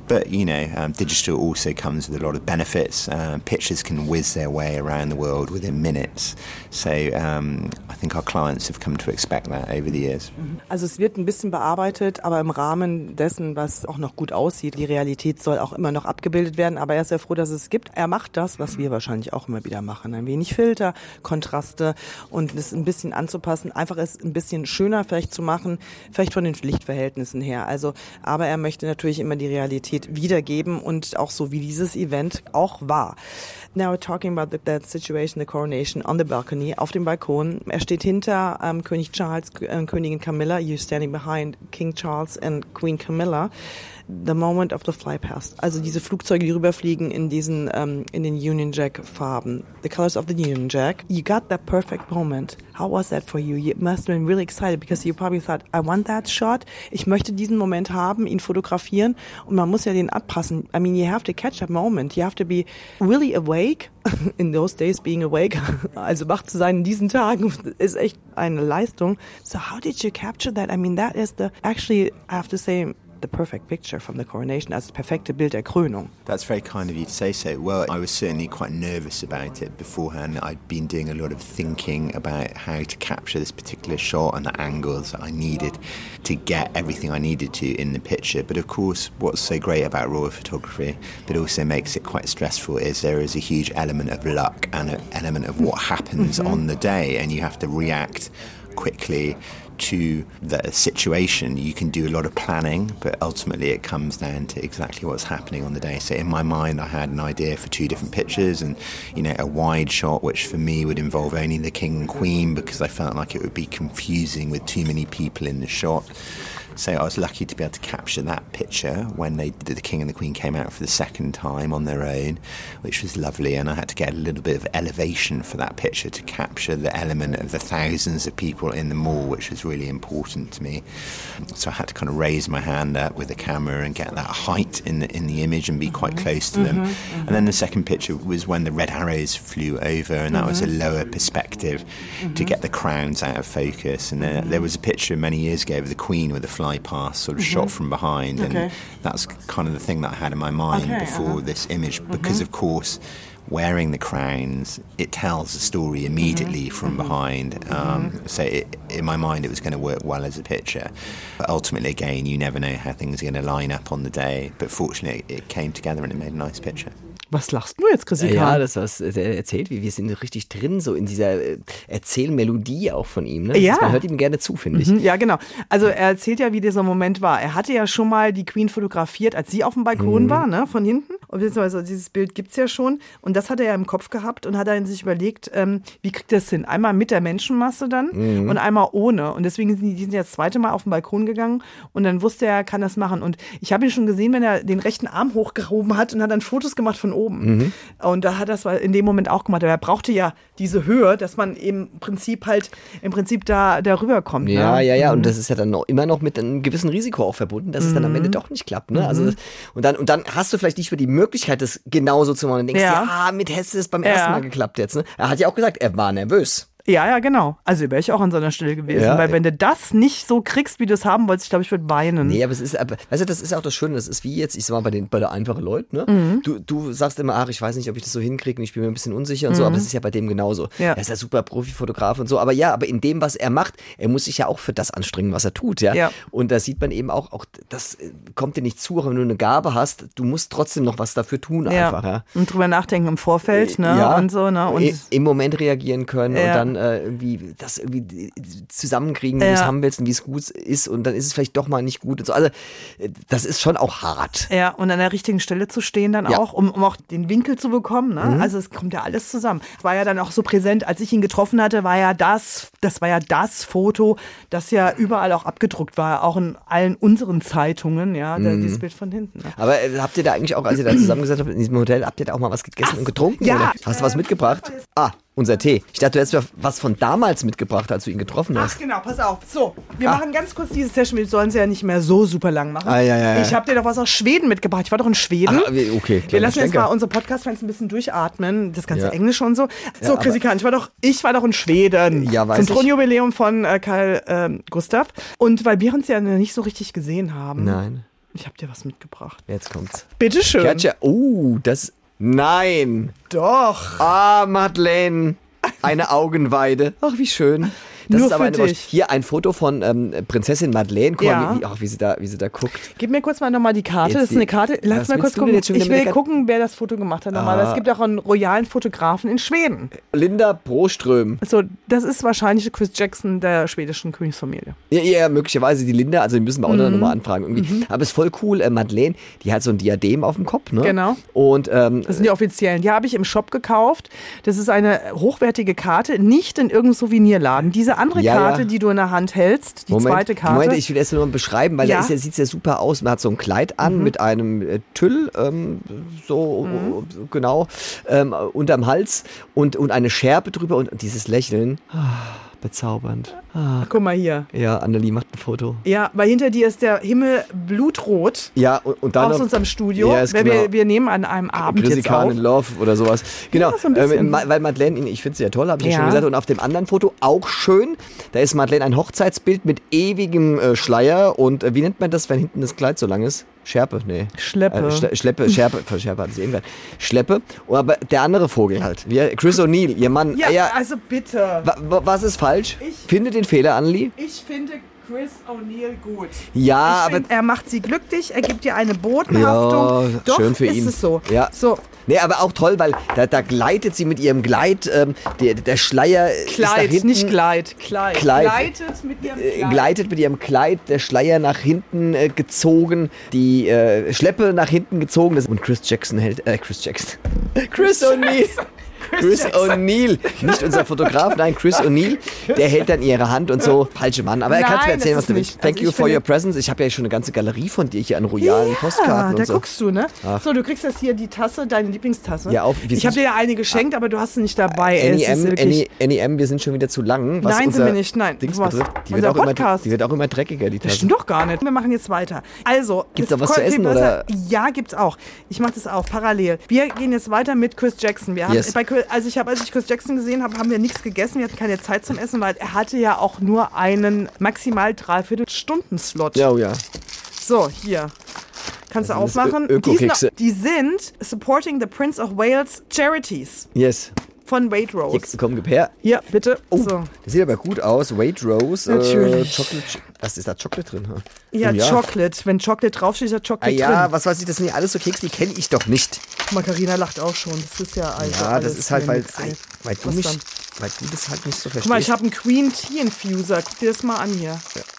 But, you know, um, digital also comes with a lot of benefits. Uh, pictures can whiz their way around the world within minutes. So um, I think our clients have come to expect that over the years. Also es wird ein bisschen bearbeitet, aber im Rahmen dessen, was auch noch gut aussieht. Die Realität soll auch immer noch abgebildet werden, aber er ist sehr froh, dass es gibt. Er macht das, was wir wahrscheinlich auch immer wieder machen. Ein wenig Filter, Kontraste und es ein bisschen anzupassen. Einfach es ein bisschen schöner vielleicht zu machen, vielleicht von den Lichtverhältnissen her. Also, aber er möchte natürlich immer die Realität wiedergeben und auch so wie dieses Event auch war. Now we're talking about the, that situation, the coronation on the balcony, auf dem Balkon. Er steht hinter ähm, König Charles, äh, Königin Camilla. You're standing behind King Charles and Queen Camilla. The moment of the fly past. Also diese Flugzeuge, die rüberfliegen in diesen, ähm, in den Union Jack Farben. The colors of the Union Jack. You got that perfect moment. How was that for you? You must have been really excited because you probably thought, I want that shot. Ich möchte diesen Moment haben, ihn fotografieren und man muss ja den abpassen. I mean, you have to catch that moment. You have to be really awake. In those days being awake. Also wach zu sein in diesen Tagen ist echt eine Leistung. So how did you capture that? I mean, that is the, actually, I have to say, the perfect picture from the coronation, as das perfekte Bild der Krönung. That's very kind of you to say so. Well, I was certainly quite nervous about it beforehand. I'd been doing a lot of thinking about how to capture this particular shot and the angles that I needed to get everything I needed to in the picture. But of course, what's so great about royal photography, but also makes it quite stressful, is there is a huge element of luck and an element of what happens mm-hmm. on the day, and you have to react quickly to the situation. You can do a lot of planning, but ultimately it comes down to exactly what's happening on the day. So in my mind, I had an idea for two different pictures, and you know, a wide shot, which for me would involve only the king and queen, because I felt like it would be confusing with too many people in the shot. So I was lucky to be able to capture that picture when they the king and the queen came out for the second time on their own, which was lovely. And I had to get a little bit of elevation for that picture to capture the element of the thousands of people in the mall, which was really important to me. So I had to kind of raise my hand up with the camera and get that height in the in the image and be quite mm-hmm. close to mm-hmm. them. Mm-hmm. And then the second picture was when the red arrows flew over, and that mm-hmm. was a lower perspective mm-hmm. to get the crowns out of focus. And then mm-hmm. there was a picture many years ago of the queen with a fly past sort of mm-hmm. shot from behind, okay. and that's kind of the thing that I had in my mind okay, before uh-huh. this image, because mm-hmm. of course wearing the crowns, it tells the story immediately mm-hmm. from mm-hmm. behind. Um, mm-hmm. So it, in my mind, it was going to work well as a picture. But ultimately, again, you never know how things are going to line up on the day. But fortunately, it came together and it made a nice picture. Was lachst du jetzt, Chrissy? Ja, das, was er erzählt, wie wir sind richtig drin, so in dieser Erzählmelodie auch von ihm. Ne? Ja. Ist, man hört ihm gerne zu, finde ich. Mhm, ja, genau. Also er erzählt ja, wie dieser Moment war. Er hatte ja schon mal die Queen fotografiert, als sie auf dem Balkon mhm. war, ne, von hinten. Also dieses Bild gibt es ja schon. Und das hat er ja im Kopf gehabt und hat dann sich überlegt, ähm, wie kriegt er das hin? Einmal mit der Menschenmasse dann mhm. und einmal ohne. Und deswegen sind die, die sind ja das zweite Mal auf den Balkon gegangen und dann wusste er, er kann das machen. Und ich habe ihn schon gesehen, wenn er den rechten Arm hochgehoben hat und hat dann Fotos gemacht von oben. Mhm. Und da hat er das in dem Moment auch gemacht. Aber er brauchte ja diese Höhe, dass man im Prinzip halt im Prinzip da, da rüberkommt. Ne? Ja, ja, ja. Mhm. Und das ist ja dann noch, immer noch mit einem gewissen Risiko auch verbunden, dass mhm. es dann am Ende doch nicht klappt. Ne? Mhm. Also das, und, dann, und dann hast du vielleicht nicht mehr die Möglichkeit, das genauso zu machen. Und denkst ja, dir, ah, mit Hesse ist beim ja. ersten Mal geklappt jetzt. Ne? Er hat ja auch gesagt, er war nervös. Ja, ja, genau. Also wäre ich auch an seiner Stelle gewesen. Ja. Weil wenn du das nicht so kriegst, wie du es haben wolltest, ich glaube, ich würde weinen. Nee, aber es ist, aber, weißt du, das ist auch das Schöne, das ist wie jetzt, ich sag mal, bei den, bei der einfachen Leuten, ne? Mhm. Du, du sagst immer, ach, ich weiß nicht, ob ich das so hinkriege und ich bin mir ein bisschen unsicher und mhm. so, aber das ist ja bei dem genauso. Ja. Er ist ja super Profifotograf und so, aber ja, aber in dem, was er macht, er muss sich ja auch für das anstrengen, was er tut, ja. ja. Und da sieht man eben auch, auch, das kommt dir nicht zu, auch wenn du eine Gabe hast, du musst trotzdem noch was dafür tun ja. einfach, ja. Und drüber nachdenken im Vorfeld, ne? Ja. Und so, ne? Und im Moment reagieren können ja. und dann äh, irgendwie das irgendwie zusammenkriegen, wie ja. du es haben willst und wie es gut ist und dann ist es vielleicht doch mal nicht gut und so. Also das ist schon auch hart. Ja, und an der richtigen Stelle zu stehen dann ja. auch, um, um auch den Winkel zu bekommen. Ne? Mhm. Also es kommt ja alles zusammen. Es war ja dann auch so präsent, als ich ihn getroffen hatte, war ja das, das war ja das Foto, das ja überall auch abgedruckt war, auch in allen unseren Zeitungen, ja, mhm. dieses Bild von hinten. Ne? Aber äh, habt ihr da eigentlich auch, als ihr da zusammengesessen habt in diesem Hotel, habt ihr da auch mal was gegessen Ach, und getrunken? Ja. Oder? Hast du was mitgebracht? Ah, unser Tee. Ich dachte, du hättest was von damals mitgebracht, als du ihn getroffen hast. Ach genau, pass auf. So, wir ah. machen ganz kurz diese Session. Wir sollen sie ja nicht mehr so super lang machen. Ah, ja, ja, ja. Ich habe dir doch was aus Schweden mitgebracht. Ich war doch in Schweden. Ach, okay, wir lassen jetzt mal unsere Podcast-Fans ein bisschen durchatmen. Das ganze ja. Englisch und so. So, ja, Chrissy, ich war doch, ich war doch in Schweden. Ja, weiß Zum ich. Thronjubiläum von äh, Karl äh, Gustav. Und weil wir uns ja nicht so richtig gesehen haben. Nein. Ich habe dir was mitgebracht. Jetzt kommt's. Bitteschön. Katja, oh, das, nein. Doch. Ah, Madeleine, eine Augenweide. Ach, wie schön. Das Nur ist aber für eine, dich. Hier ein Foto von ähm, Prinzessin Madeleine. Guck Ja. mal, wie, ach, wie, sie da, wie sie da guckt. Gib mir kurz mal nochmal die Karte. Jetzt Das ist eine die- Karte. Lass Was mal kurz willst du denn gucken. jetzt schon wieder Ich mit will der gucken, wer das Foto gemacht hat. Nochmal. Ah. Es gibt auch einen royalen Fotografen in Schweden. Linda Broström. So, das ist wahrscheinlich Chris Jackson der schwedischen Königsfamilie. Ja, ja, möglicherweise die Linda, also die müssen wir auch Mhm. nochmal anfragen. Irgendwie. Aber ist voll cool. Äh, Madeleine, die hat so ein Diadem auf dem Kopf, ne? Genau. Und ähm, Das sind die offiziellen. Die habe ich im Shop gekauft. Das ist eine hochwertige Karte, nicht in irgendeinem Souvenirladen. Diese andere Ja, Karte, ja. die du in der Hand hältst, die Moment, zweite Karte. Moment, ich will erst nur mal beschreiben, weil Ja. da sieht ja super aus. Man hat so ein Kleid an Mhm. mit einem äh, Tüll, ähm, so Mhm. äh, genau, ähm, unterm Hals und, und eine Schärpe drüber und dieses Lächeln. Ah, bezaubernd. Ah. Guck mal hier. Ja, Annelie macht ein Foto. Ja, weil hinter dir ist der Himmel blutrot. Ja, und, und dann Aus noch unserem Studio. Ja, ist weil genau. wir, wir nehmen an einem Abend Chrissy jetzt Khan auf. in Love oder sowas. Genau, Ja, so ein bisschen. ähm, Ma- weil Madeleine, ich finde sie ja toll, habe ich ja. Ja. schon gesagt. Und auf dem anderen Foto auch schön. Da ist Madeleine ein Hochzeitsbild mit ewigem äh, Schleier. Und äh, wie nennt man das, wenn hinten das Kleid so lang ist? Schärpe? Nee. Schleppe. Äh, Schle- Schleppe, Schärpe, für Schärpe hat sie irgendwann. Schleppe. Oh, aber der andere Vogel halt. Wie, Chris O'Neill, ihr Mann. Ja, äh, ja, also bitte. wa- wa- was ist falsch? Ich- Finde den Fehler, Annelie. Ich finde Chris O'Neill gut. Ja, ich aber... find, er macht sie glücklich, er gibt ihr eine Bodenhaftung. Ja, Doch, schön für ist ihn. es so. Ja. So, Nee, aber auch toll, weil da, da gleitet sie mit ihrem Gleit, ähm, der, der Schleier ist nach Kleid, hinten, nicht Kleid. Kleid. Kleid. Gleitet mit ihrem äh, Kleid. gleitet mit ihrem Kleid, der Schleier nach hinten äh, gezogen, die äh, Schleppe nach hinten gezogen. Das, und Chris Jackson hält, äh, Chris Jackson. Chris O'Neill. Chris O'Neill, nicht unser Fotograf, nein, Chris O'Neill, der hält dann ihre Hand und so, falsche Mann. Aber er kann Nein, mir erzählen, das was du ist willst. nicht. Thank Also you ich for finde- your presence. Ich habe ja schon eine ganze Galerie von dir hier an royalen Ja, Postkarten da und so. guckst du, ne? Ach. So, du kriegst jetzt hier die Tasse, deine Lieblingstasse. Ja, auch- wir ich habe sind- dir ja eine geschenkt, aber du hast sie nicht dabei. ey. Annie Es ist M, wirklich- Annie, Annie M, wir sind schon wieder zu lang. Was Nein, unser sind wir nicht, nein. Dings Was? betrifft. Die wird, Unser auch immer, Podcast. die wird auch immer dreckiger, die Das Tasse. stimmt doch gar nicht. Wir machen jetzt weiter. Also, Gibt's das da was zu essen, Cold oder? Pepper- Ja, gibt's auch. Ich mache das auch parallel. Wir gehen jetzt weiter mit Chris Jackson. Wir haben, Yes. bei, Chris- also ich habe, als ich Chris Jackson gesehen habe, haben wir nichts gegessen. Wir hatten keine Zeit zum Essen, weil er hatte ja auch nur einen maximal dreiviertel Stunden Slot. Ja, oh ja. So, hier. Kannst du Das sind aufmachen. Ö- Die, sind, Öko-Kekse. die sind Supporting the Prince of Wales Charities Yes. von Wade Hier, Rose. komm, gib her. Ja, bitte. Oh, So. das sieht aber gut aus. Wade Rose. Natürlich. Äh, Chocolate. Was ist da Chocolate drin? Hm? Ja, Ja. Chocolate. Wenn Chocolate draufsteht, ist ja Ah Chocolate ja, drin. was weiß ich, das sind ja alles so Kekse, die kenne ich doch nicht. Margarina lacht auch schon. Das ist ja also Ja, alles das ist halt, weil, nix, ey. weil, du Was mich, dann? weil du das halt nicht so Guck mal, ich verstehst. habe einen Queen Tea Infuser. Guck dir das mal an hier.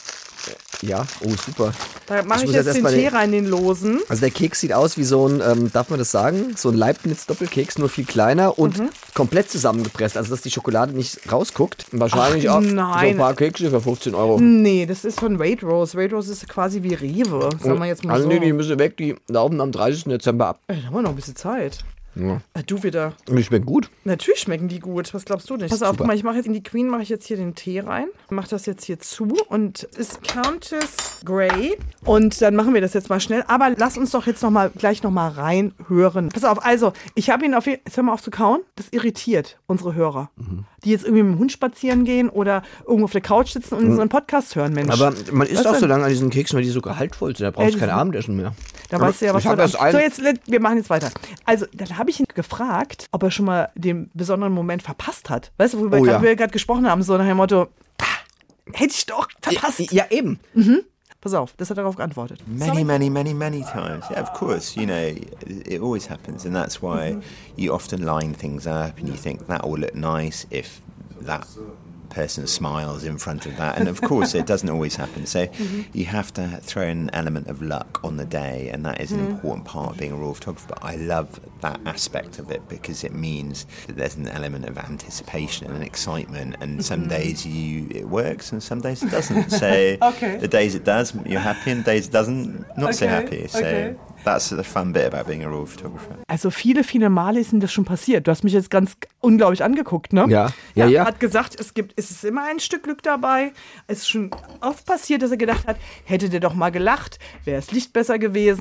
Ja, oh super. Da mache ich, muss jetzt jetzt den erst mal Tee den- rein, den losen. Also der Keks sieht aus wie so ein, ähm, darf man das sagen, so ein Leibniz-Doppelkeks, nur viel kleiner und Mhm. komplett zusammengepresst. Also dass die Schokolade nicht rausguckt. Wahrscheinlich Ach, auch so nein. ein paar Kekse für fünfzehn Euro. Nee, das ist von Wade Rose. Wade Rose ist quasi wie Rewe. Sagen wir jetzt mal Also so. nee, die müssen weg, die laufen am dreißigsten Dezember ab. Ey, da haben wir noch ein bisschen Zeit. Ja. Ah, du wieder. Und die schmecken gut. Natürlich schmecken die gut. Was glaubst du nicht? Pass auf, guck mal, ich mache jetzt in die Queen mache ich jetzt hier den Tee rein. Mache das jetzt hier zu und es ist Countess Grey. Und dann machen wir das jetzt mal schnell. Aber lass uns doch jetzt noch mal gleich noch mal reinhören. Pass auf, also ich habe ihn auf jeden Fall, hör mal auf zu kauen. Das irritiert unsere Hörer, Mhm. die jetzt irgendwie mit dem Hund spazieren gehen oder irgendwo auf der Couch sitzen und unseren Podcast hören, Mensch. Aber man isst Was auch denn? so lange an diesen Keksen, weil die so gehaltvoll sind. Da brauchst Ey, du die kein sind- Abendessen mehr. Da Aber weißt du ja, was ich hab wir erst da- ein- So, jetzt, wir machen jetzt weiter. Also, dann habe ich ihn gefragt, ob er schon mal den besonderen Moment verpasst hat. Weißt du, worüber Oh, wir ja. gerade gesprochen haben, so nach dem Motto, ah, hätte ich doch verpasst. Ja, eben. Pass auf, das hat er darauf geantwortet. Many, many, many, many times. Yeah, of course. You know, it always happens, and that's why you often line things up, and you think that will look nice if that person smiles in front of that, and of course it doesn't always happen. So you have to throw an element of luck on the day, and that is an important part of being a raw photographer. But I love that aspect of it because it means that there's an element of anticipation and excitement, and some days you it works and some days it doesn't. So Okay. the days it does, you're happy, and days it doesn't, not so Okay, happy. So okay. that's the fun bit about being a raw photographer. Also viele, viele Male ist ihm das schon passiert. Du hast mich jetzt ganz unglaublich angeguckt, ne? Ja, ja, ja. Er hat gesagt, es gibt, es ist immer ein Stück Glück dabei. Es ist schon oft passiert, dass er gedacht hat, hätte der doch mal gelacht, wäre das Licht besser gewesen.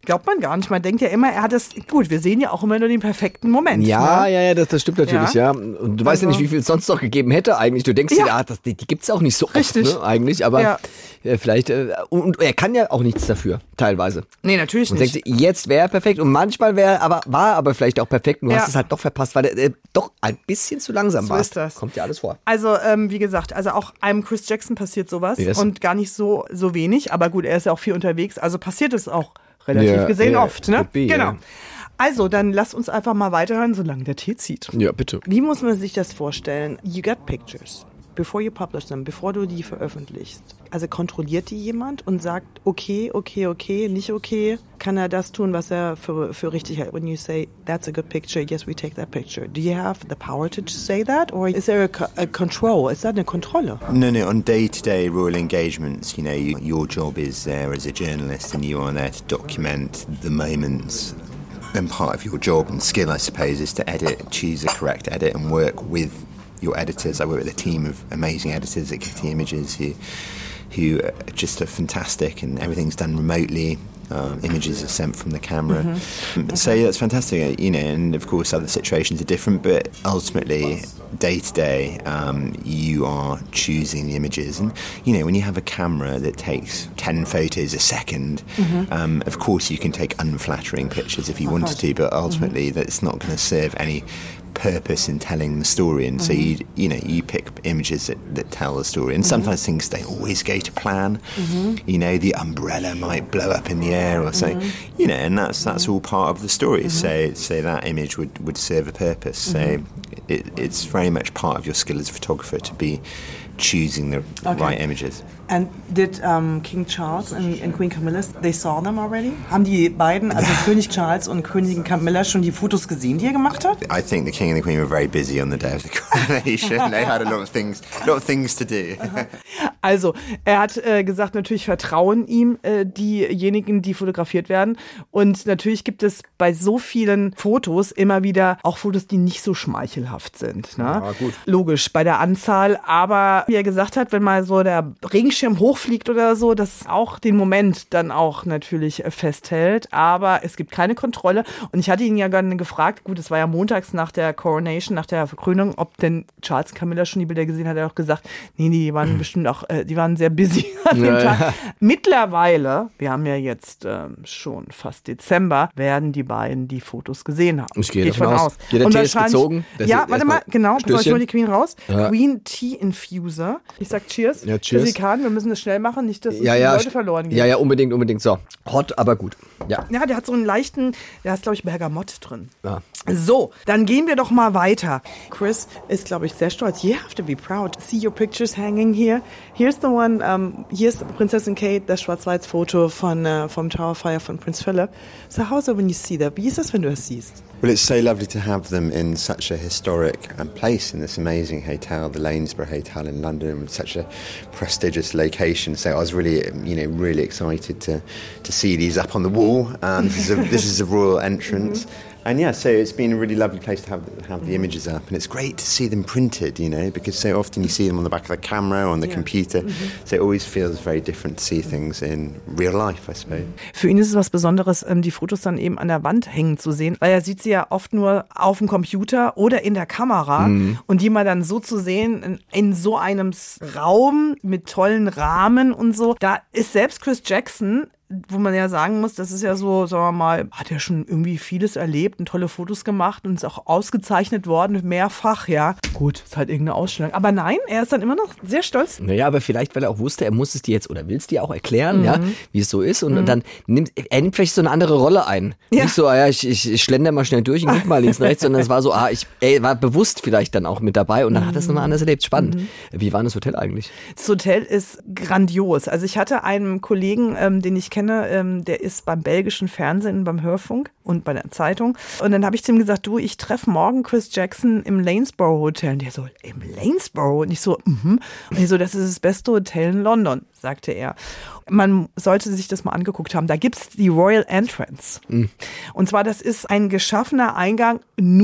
Glaubt man gar nicht. Man denkt ja immer, er hat es, gut, wir sehen ja auch immer nur den perfekten Moment. Ja, ne? ja, ja, das, das stimmt natürlich, ja. ja. Und du also, weißt ja nicht, wie viel es sonst noch gegeben hätte eigentlich. Du denkst ja, dir, ah, das, die, die gibt es auch nicht so richtig. oft, ne, eigentlich. Aber ja. äh, vielleicht, äh, und, und er kann ja auch nichts dafür, teilweise. Nee, natürlich und nicht. Und denkst, jetzt wäre er perfekt und manchmal wäre aber war aber vielleicht auch perfekt und du ja. hast es halt doch verpasst, weil er äh, doch ein bisschen zu langsam so war. Ist das. Kommt ja alles vor. Also, ähm, wie gesagt, also auch einem Chris Jackson passiert sowas yes. und gar nicht so, so wenig. Aber gut, er ist ja auch viel unterwegs, also passiert es auch relativ ja, gesehen ja, oft. Ne? Be, genau. Ja. Also, dann lass uns einfach mal weiterhören, solange der Tee zieht. Ja, bitte. Wie muss man sich das vorstellen? You get pictures. Before you publish them, bevor du die veröffentlichst. Also kontrolliert die jemand und sagt, okay, okay, okay, nicht okay, kann er das tun, was er für, für richtig hält. When you say, that's a good picture, yes, we take that picture. Do you have the power to say that? Or is there a, a control? Is that eine Kontrolle? No, no, on day-to-day royal engagements, you know, you, your job is there as a journalist and you are there to document the moments. And part of your job and skill, I suppose, is to edit, choose a correct edit and work with your editors. I work with a team of amazing editors at Getty Images who who are just are fantastic, and everything's done remotely. Um, images are sent from the camera. Mm-hmm. So yeah, that's fantastic, you know, and of course other situations are different, but ultimately day to day um, you are choosing the images. And you know, when you have a camera that takes ten photos a second, mm-hmm. um, of course you can take unflattering pictures if you of wanted course. to, but ultimately mm-hmm. that's not going to serve any purpose in telling the story, and mm-hmm. so you you know you pick images that, that tell the story, and mm-hmm. sometimes things don't always go to plan. Mm-hmm. You know, the umbrella might blow up in the air or something. Mm-hmm. You know, and that's that's all part of the story. Mm-hmm. So so that image would, would serve a purpose. Mm-hmm. So it, it's very much part of your skill as a photographer to be choosing the okay. right images. And did um, King Charles and, and Queen Camilla, they saw them already? Haben die beiden, also König Charles und Königin Camilla, schon die Fotos gesehen, die er gemacht hat? I think the King and the Queen were very busy on the day of the coronation. They had a lot of things, a lot of things to do. Also, er hat äh, gesagt, natürlich vertrauen ihm äh, diejenigen, die fotografiert werden. Und natürlich gibt es bei so vielen Fotos immer wieder auch Fotos, die nicht so schmeichelhaft sind. Ne? Ja, gut. Logisch, bei der Anzahl. Aber wie er gesagt hat, wenn mal so der Regenschirm hochfliegt oder so, das auch den Moment dann auch natürlich festhält. Aber es gibt keine Kontrolle. Und ich hatte ihn ja gerne gefragt, gut, es war ja montags nach der Coronation, nach der Verkrönung, ob denn Charles und Camilla schon die Bilder gesehen hat. Er hat auch gesagt, nee, nee, die waren mhm. bestimmt auch, äh, die waren sehr busy an dem ja, Tag. Ja. Mittlerweile, wir haben ja jetzt ähm, schon fast Dezember, werden die beiden die Fotos gesehen haben. Ich gehe davon aus. aus. Jeder Tee ist gezogen. Ja, warte mal, genau, pass auf, ich hol die Queen raus. Ja. Queen Tea Infuser. Ich sag Cheers. Ja, cheers. Wir müssen das schnell machen, nicht, dass uns ja, die ja, Leute verloren gehen. Ja, ja, unbedingt, unbedingt. So, hot, aber gut. Ja, ja, der hat so einen leichten, der ist, glaube ich, Bergamott drin. Ja. So, dann gehen wir doch mal weiter. Chris ist, glaube ich, sehr stolz. You have to be proud. See your pictures hanging here. Here's the one, um, hier ist Prinzessin Kate, das Schwarz-Weiß-Foto von, uh, vom Tower Fire von Prince Philip. So how's it when you see that? Wie ist das, wenn du das siehst? Well, it's so lovely to have them in such a historic um, place, in this amazing hotel, the Lanesborough Hotel in London, with such a prestigious location. So I was really, you know, really excited to to see these up on the wall. Um, this is a, this is a royal entrance. Mm-hmm. And yeah, so it's been a really lovely place to have have the images up, and it's great to see them printed, you know, because so often you see them on the back of the camera or on the yeah. computer, mm-hmm. so it always feels very different to see things in real life, I suppose. Für ihn ist es was Besonderes, die Fotos dann eben an der Wand hängen zu sehen, weil er sieht sie ja oft nur auf dem Computer oder in der Kamera mhm. und die mal dann so zu sehen in, in so einem Raum mit tollen Rahmen und so, da ist selbst Chris Jackson, wo man ja sagen muss, das ist ja so, sagen wir mal, hat er schon irgendwie vieles erlebt und tolle Fotos gemacht und ist auch ausgezeichnet worden, mehrfach, ja. Gut, ist halt irgendeine Ausstellung. Aber nein, er ist dann immer noch sehr stolz. Naja, aber vielleicht, weil er auch wusste, er muss es dir jetzt oder will es dir auch erklären, mhm. ja, wie es so ist. Und, mhm. und dann nimmt er nimmt vielleicht so eine andere Rolle ein. Ja. Nicht so, ah, ja, ich, ich, ich schlender mal schnell durch und guck mal links und rechts, sondern es war so, ah, ich er war bewusst vielleicht dann auch mit dabei und dann mhm. hat er es nochmal anders erlebt. Spannend. Mhm. Wie war das Hotel eigentlich? Das Hotel ist grandios. Also ich hatte einen Kollegen, ähm, den ich kenne, ähm, der ist beim belgischen Fernsehen, beim Hörfunk und bei der Zeitung. Und dann habe ich zu ihm gesagt, du, ich treffe morgen Chris Jackson im Lanesborough Hotel. Und der so, im Lanesborough? Und ich so, mhm. Und ich so, das ist das beste Hotel in London, sagte er. Man sollte sich das mal angeguckt haben. Da gibt's die Royal Entrance. Mhm. Und zwar, das ist ein geschaffener Eingang nur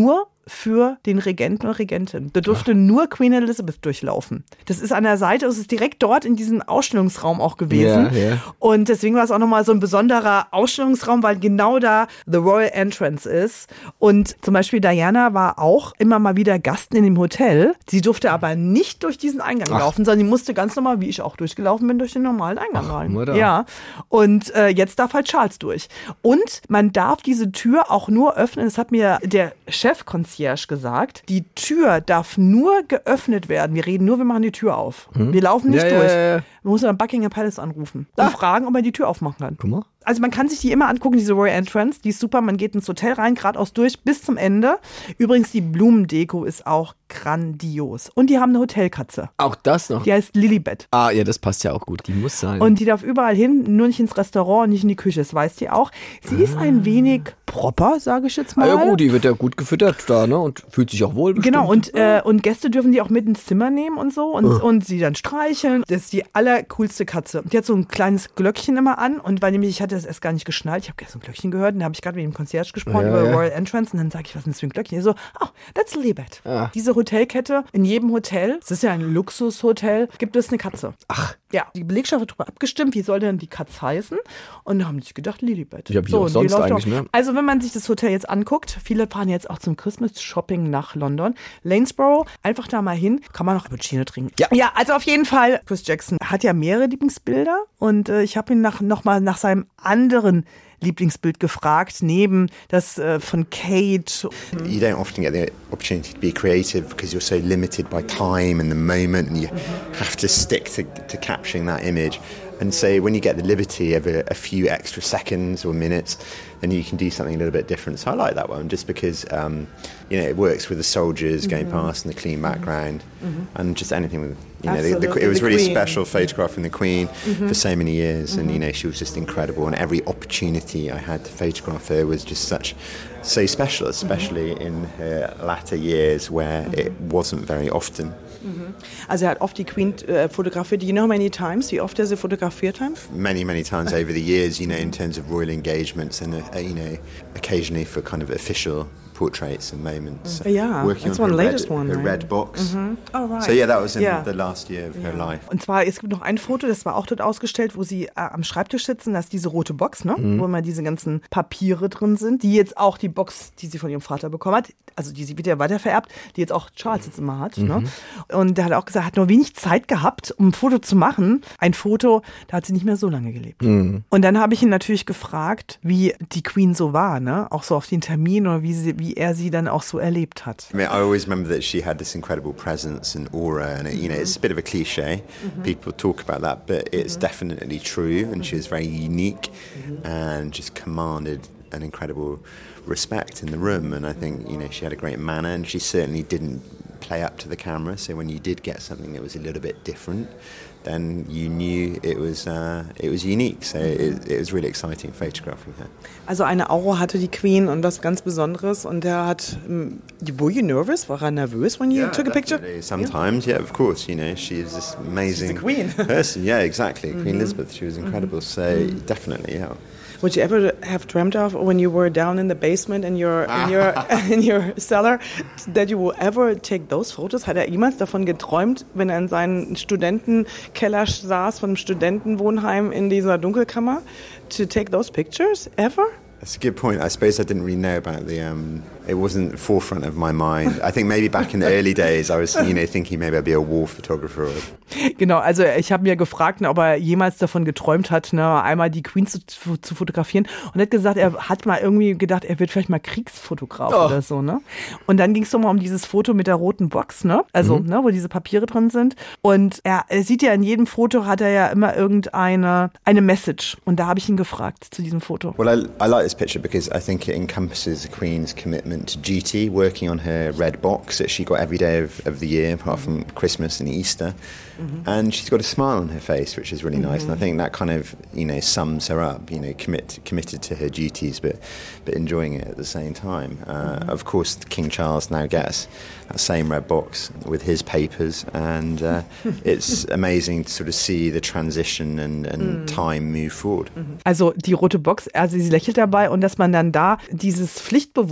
für den Regenten oder Regentin. Da durfte Ach. nur Queen Elizabeth durchlaufen. Das ist an der Seite, es ist direkt dort in diesem Ausstellungsraum auch gewesen. Ja, ja. Und deswegen war es auch nochmal so ein besonderer Ausstellungsraum, weil genau da The Royal Entrance ist. Und zum Beispiel Diana war auch immer mal wieder Gast in dem Hotel. Sie durfte aber nicht durch diesen Eingang Ach. laufen, sondern sie musste ganz normal, wie ich auch durchgelaufen bin, durch den normalen Eingang Ach, rein. Mutter. Ja. Und äh, jetzt darf halt Charles durch. Und man darf diese Tür auch nur öffnen, das hat mir der Chef-Concierge gesagt, die Tür darf nur geöffnet werden. Wir reden nur, wir machen die Tür auf. Hm? Wir laufen nicht ja, durch. Ja, ja, ja. Man muss dann Buckingham Palace anrufen und Ach. fragen, ob er die Tür aufmachen kann. Guck mal. Also man kann sich die immer angucken, diese Royal Entrance, die ist super, man geht ins Hotel rein, geradeaus durch bis zum Ende. Übrigens, die Blumendeko ist auch grandios. Und die haben eine Hotelkatze. Auch das noch? Die heißt Lilibet. Ah, ja, das passt ja auch gut, die muss sein. Und die darf überall hin, nur nicht ins Restaurant und nicht in die Küche, das weiß die auch. Sie ah. ist ein wenig proper, sage ich jetzt mal. Ah, ja gut, die wird ja gut gefüttert da, ne, und fühlt sich auch wohl bestimmt. Genau, und, äh, und Gäste dürfen die auch mit ins Zimmer nehmen und so und, uh. und sie dann streicheln. Das ist die allercoolste Katze. Die hat so ein kleines Glöckchen immer an und weil nämlich, ich hatte das erst gar nicht geschnallt, ich habe gestern ein Glöckchen gehört und da habe ich gerade mit dem Concierge gesprochen ja, über ja. Royal Entrance und dann sage ich, was ist das für ein Glöckchen? Er so, oh, that's Lilibet. Ah. Diese Hotelkette, in jedem Hotel, es ist ja ein Luxushotel, gibt es eine Katze. Ach. Ja, die Belegschaft hat darüber abgestimmt, wie soll denn die Katze heißen? Und da haben die sich gedacht, Lilibet. Ja, wie so, auch sonst eigentlich, ne? Also wenn man sich das Hotel jetzt anguckt, viele fahren jetzt auch zum Christmas-Shopping nach London. Lanesborough, einfach da mal hin, kann man noch Cappuccino trinken. Ja. Ja, also auf jeden Fall, Chris Jackson hat ja mehrere Lieblingsbilder und äh, ich habe ihn nach, noch mal nach seinem anderen Lieblingsbild gefragt, neben das äh, von Kate. You don't often get the opportunity to be creative because you're so limited by time and the moment and you have to stick to, to capturing that image. And so when you get the liberty of a, a few extra seconds or minutes, then you can do something a little bit different. So I like that one just because, um, you know, it works with the soldiers going mm-hmm. past and the clean background mm-hmm. and just anything with, you know, the, the, it was the really Queen. special photographing the Queen mm-hmm. for so many years. Mm-hmm. And, you know, she was just incredible. And every opportunity I had to photograph her was just such, so special, especially mm-hmm. in her latter years where mm-hmm. it wasn't very often. Also er hat oft die Queen äh, fotografiert. Do you know how many times? Wie oft er sie fotografiert hat? Many, many times over the years, you know, in terms of royal engagements and, uh, you know, occasionally for kind of official portraits and moments. Yeah, working that's on one her latest red, one. her Right? red box. Mm-hmm. Oh, right. So yeah, that was in yeah. the last year of yeah. her life. Und zwar, es gibt noch ein Foto, das war auch dort ausgestellt, wo sie äh, am Schreibtisch sitzen. Da ist diese rote Box, ne? Mhm. Wo immer diese ganzen Papiere drin sind. Die jetzt auch die Box, die sie von ihrem Vater bekommen hat, also die sie wieder weitervererbt, die jetzt auch Charles jetzt immer hat. Mhm. Ne? Und der hat auch gesagt, er hat nur wenig Zeit gehabt, um ein Foto zu machen. Ein Foto, da hat sie nicht mehr so lange gelebt. Mhm. Und dann habe ich ihn natürlich gefragt, wie die Queen so war, ne? Auch so auf den Termin oder wie, sie, wie er sie dann auch so erlebt hat. I mean, I always remember that she had this incredible presence and aura, and it, you know, it's a bit of a cliche. Mm-hmm. People talk about that, but it's mm-hmm. definitely true. And she was very unique mm-hmm. and just commanded an incredible respect in the room. And I think, you know, she had a great manner, and she certainly didn't play up to the camera. So when you did get something that was a little bit different, then you knew it was uh, it was unique. So it, it was really exciting photographing her. Also eine Aura hatte die Queen und was ganz Besonderes. Und er hat, were you nervous? War er nervös when you yeah, took a picture? Sometimes, yeah. yeah, of course. You know, she is this amazing She's the Queen. person. Yeah, exactly. Queen mm-hmm. Elizabeth. She was incredible. Mm-hmm. So mm-hmm. definitely, yeah. Would you ever have dreamt of when you were down in the basement in your in your in your cellar that you will ever take those photos? Hat er jemals davon geträumt, wenn er in seinem Studentenkeller saß, von einem Studentenwohnheim in dieser Dunkelkammer, to take those pictures ever? That's a good point. I suppose I didn't really know about the. Um, it wasn't forefront of my mind. I think maybe back in the early days, I was, you know, thinking maybe I'd be a war photographer. Genau, also ich habe mir gefragt, ob er jemals davon geträumt hat, ne, einmal die Queen zu, zu fotografieren. Und er hat gesagt, er hat mal irgendwie gedacht, er wird vielleicht mal Kriegsfotograf oh. oder so, ne? Und dann ging es doch mal um dieses Foto mit der roten Box, ne? Also, mhm. ne, wo diese Papiere drin sind. Und er, er sieht ja in jedem Foto hat er ja immer irgendeine eine Message. Und da habe ich ihn gefragt zu diesem Foto. Well, I, I like this picture because I think it encompasses the Queen's commitment to duty, working on her red box that she got every day of, of the year, apart from Christmas and Easter. Mm-hmm. And she's got a smile on her face, which is really mm-hmm. nice. And I think that kind of, you know, sums her up, you know, commit, committed to her duties, but but enjoying it at the same time. Uh, mm-hmm. Of course, King Charles now gets that same red box with his papers, and uh, it's amazing to sort of see the transition and, and mm. time move forward. Also die rote Box, also sie lächelt dabei und dass man dann da dieses Pflichtbewusstsein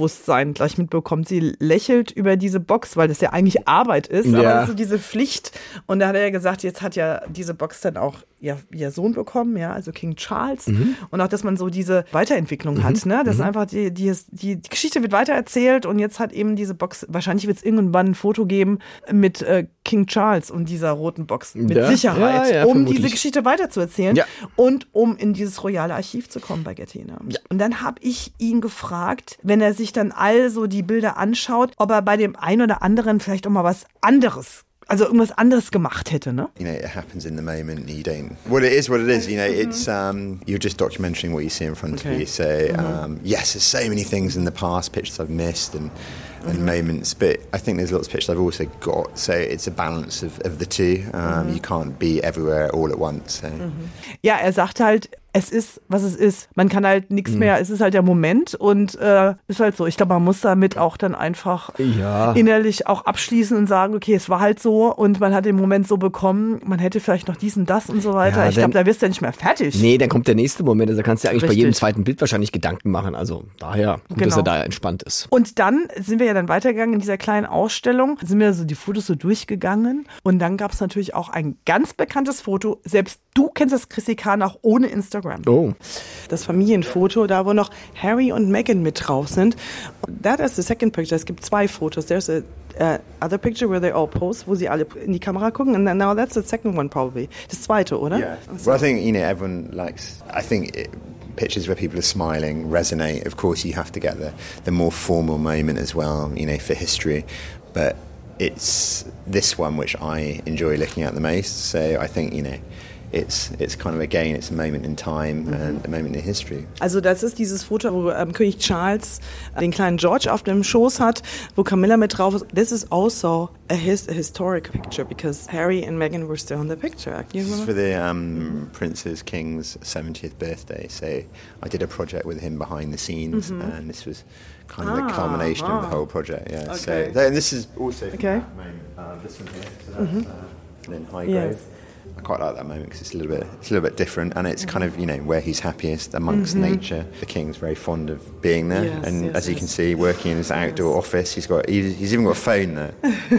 dann gleich mitbekommt. Sie lächelt über diese Box, weil das ja eigentlich Arbeit ist, ja. aber das ist so diese Pflicht. Und da hat er ja gesagt, jetzt hat ja diese Box dann auch ja, ihr Sohn bekommen, ja, also King Charles. Mhm. Und auch, dass man so diese Weiterentwicklung mhm. hat, ne? Dass mhm. einfach die, die, die, die Geschichte wird weitererzählt und jetzt hat eben diese Box, wahrscheinlich wird es irgendwann ein Foto geben mit äh, King Charles und dieser roten Box. Mit ja. Sicherheit, ja, ja, um vermutlich. diese Geschichte weiterzuerzählen ja. und um in dieses royale Archiv zu kommen bei Getty. Ne? Ja. Und dann habe ich ihn gefragt, wenn er sich dann all so die Bilder anschaut, ob er bei dem einen oder anderen vielleicht auch mal was anderes Also irgendwas anderes gemacht hätte, ne? You know, it happens in the moment. You don't. Well, it is what it is. You know, mm-hmm. it's um, you're just documenting what you see in front okay. of you. So, mm-hmm. um, yes, there's so many things in the past, pictures I've missed, and and mm-hmm. moments. But I think there's lots of pictures I've also got. So it's a balance of, of the two. Um, mm-hmm. You can't be everywhere all at once. So. Mm-hmm. Ja, er sagt halt, es ist, was es ist. Man kann halt nichts mhm. mehr, es ist halt der Moment und äh, ist halt so. Ich glaube, man muss damit auch dann einfach ja. innerlich auch abschließen und sagen, okay, es war halt so und man hat den Moment so bekommen, man hätte vielleicht noch dies und das und so weiter. Ja, ich glaube, da wirst du ja nicht mehr fertig. Nee, dann kommt der nächste Moment. Also da kannst du ja eigentlich Richtig. bei jedem zweiten Bild wahrscheinlich Gedanken machen. Also daher, gut, genau. dass er da entspannt ist. Und dann sind wir ja dann weitergegangen in dieser kleinen Ausstellung, sind wir so die Fotos so durchgegangen und dann gab es natürlich auch ein ganz bekanntes Foto. Selbst du kennst das Chrissy Kahn auch ohne Instagram. Oh. Das Familienfoto, da wo noch Harry und Meghan mit drauf sind. That is the second picture. Es gibt zwei Fotos. There's a uh, other picture where they all pose, wo sie alle in die Kamera gucken. And then now that's the second one probably. Das zweite, oder? Yeah. Well, I think, you know, everyone likes, I think it, pictures where people are smiling resonate. Of course, you have to get the, the more formal moment as well, you know, for history. But it's this one which I enjoy looking at the most. So I think, you know, It's, it's kind of, again, it's a moment in time mhm. and a moment in history. Also das ist dieses Foto, wo ähm, König Charles äh, den kleinen George auf dem Schoß hat, wo Camilla mit drauf ist. This is also a, his, a historic picture because Harry and Meghan were still in the picture. This is for the um, Prince's King's seventieth birthday. So I did a project with him behind the scenes mhm. and this was kind of ah, the culmination ah. of the whole project. Yeah. Okay. So and this is also okay. uh, this one here. So that's mhm. uh, in Highgrove. Yes. I quite like that moment because it's a little bit, it's a little bit different, and it's kind of, you know, where he's happiest amongst mm-hmm. nature. The King's very fond of being there, yes, and yes, as you yes. can see, working in his outdoor yes. office, he's got, he's even got a phone there.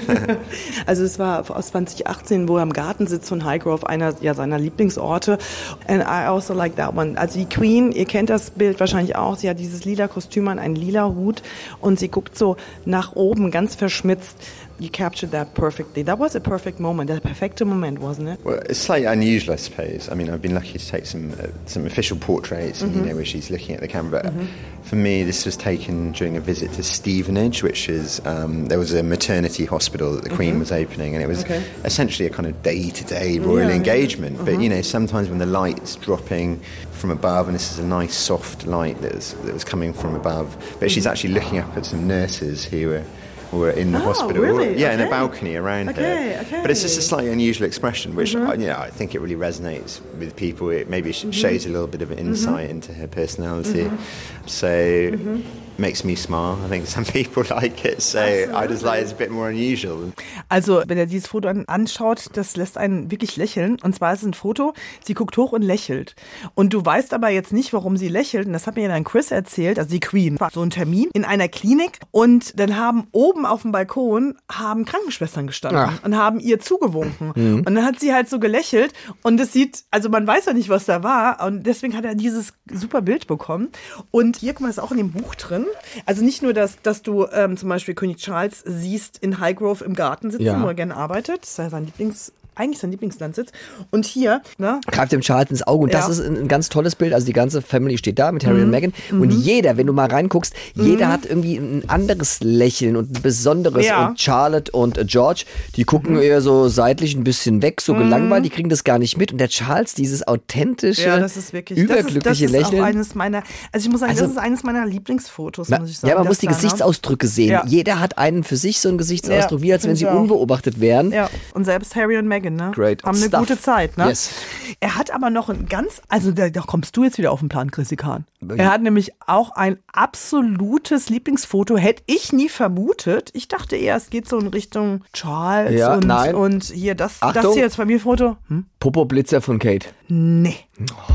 Also es war aus zwanzig achtzehn, wo er im Garten sitzt von Highgrove, einer ja, seiner Lieblingsorte. And I also like that one. Also die Queen, ihr kennt das Bild wahrscheinlich auch. Sie hat dieses lila Kostüm an, einen lila Hut, und sie guckt so nach oben, ganz verschmitzt. You captured that perfectly. That was a perfect moment, a perfect moment, wasn't it? Well, it's slightly unusual, I suppose. I mean, I've been lucky to take some uh, some official portraits, and, mm-hmm. you know, where she's looking at the camera. But mm-hmm. for me, this was taken during a visit to Stevenage, which is um, there was a maternity hospital that the Queen mm-hmm. was opening, and it was okay. essentially a kind of day-to-day royal yeah, engagement. Yeah. Mm-hmm. But you know, sometimes when the light's dropping from above, and this is a nice soft light that was, that was coming from above, but mm-hmm. she's actually looking up at some nurses who were. Or in the oh, hospital, really? yeah, okay. in a balcony around okay, her. Okay. But it's just a slightly unusual expression, which mm-hmm. I, you know, I think it really resonates with people. It maybe mm-hmm. shows a little bit of an insight mm-hmm. into her personality. Mm-hmm. So. Mm-hmm. Makes me smile. I think some people like it, so Absolutely. I just like it's a bit more unusual. Also, wenn er dieses Foto anschaut, das lässt einen wirklich lächeln. Und zwar ist es ein Foto, sie guckt hoch und lächelt. Und du weißt aber jetzt nicht, warum sie lächelt. Und das hat mir dann Chris erzählt, also die Queen. War so ein Termin in einer Klinik, und dann haben oben auf dem Balkon haben Krankenschwestern gestanden Ach. und haben ihr zugewunken. Mhm. Und dann hat sie halt so gelächelt, und es sieht, also man weiß ja nicht, was da war, und deswegen hat er dieses super Bild bekommen. Und hier, guck mal, das ist auch in dem Buch drin. Also nicht nur, dass, dass du ähm, zum Beispiel König Charles siehst in Highgrove im Garten sitzen, ja. wo er gerne arbeitet. Das ist ja sein Lieblings, eigentlich sein Lieblingslandsitz. Und hier, ne? Greift dem Charles ins Auge. Und ja. das ist ein, ein ganz tolles Bild. Also die ganze Family steht da mit Harry mhm. und Meghan. Und mhm. jeder, wenn du mal reinguckst, mhm. jeder hat irgendwie ein anderes Lächeln und ein besonderes. Ja. Und Charlotte und George, die gucken mhm. eher so seitlich ein bisschen weg, so mhm. gelangweilt. Die kriegen das gar nicht mit. Und der Charles, dieses authentische, ja, das ist wirklich, überglückliche das ist, das Lächeln. Ist auch eines meiner, also ich muss sagen, also, das ist eines meiner Lieblingsfotos, na, muss ich sagen. Ja, man muss die da, Gesichtsausdrücke ne? sehen. Ja. Jeder hat einen für sich so einen Gesichtsausdruck, ja, wie als wenn sie auch. unbeobachtet wären. Ja. Und selbst Harry und Meghan, ne? Great. Haben eine Stuff. gute Zeit, ne? Yes. Er hat aber noch ein ganz, also da, da kommst du jetzt wieder auf den Plan, Chrissy Kahn. Er hat nämlich auch ein absolutes Lieblingsfoto, hätte ich nie vermutet. Ich dachte eher, es geht so in Richtung Charles ja, und, nein. und hier, das, Achtung. das hier als Familienfoto. Hm? Popo-Blitzer von Kate. Nee.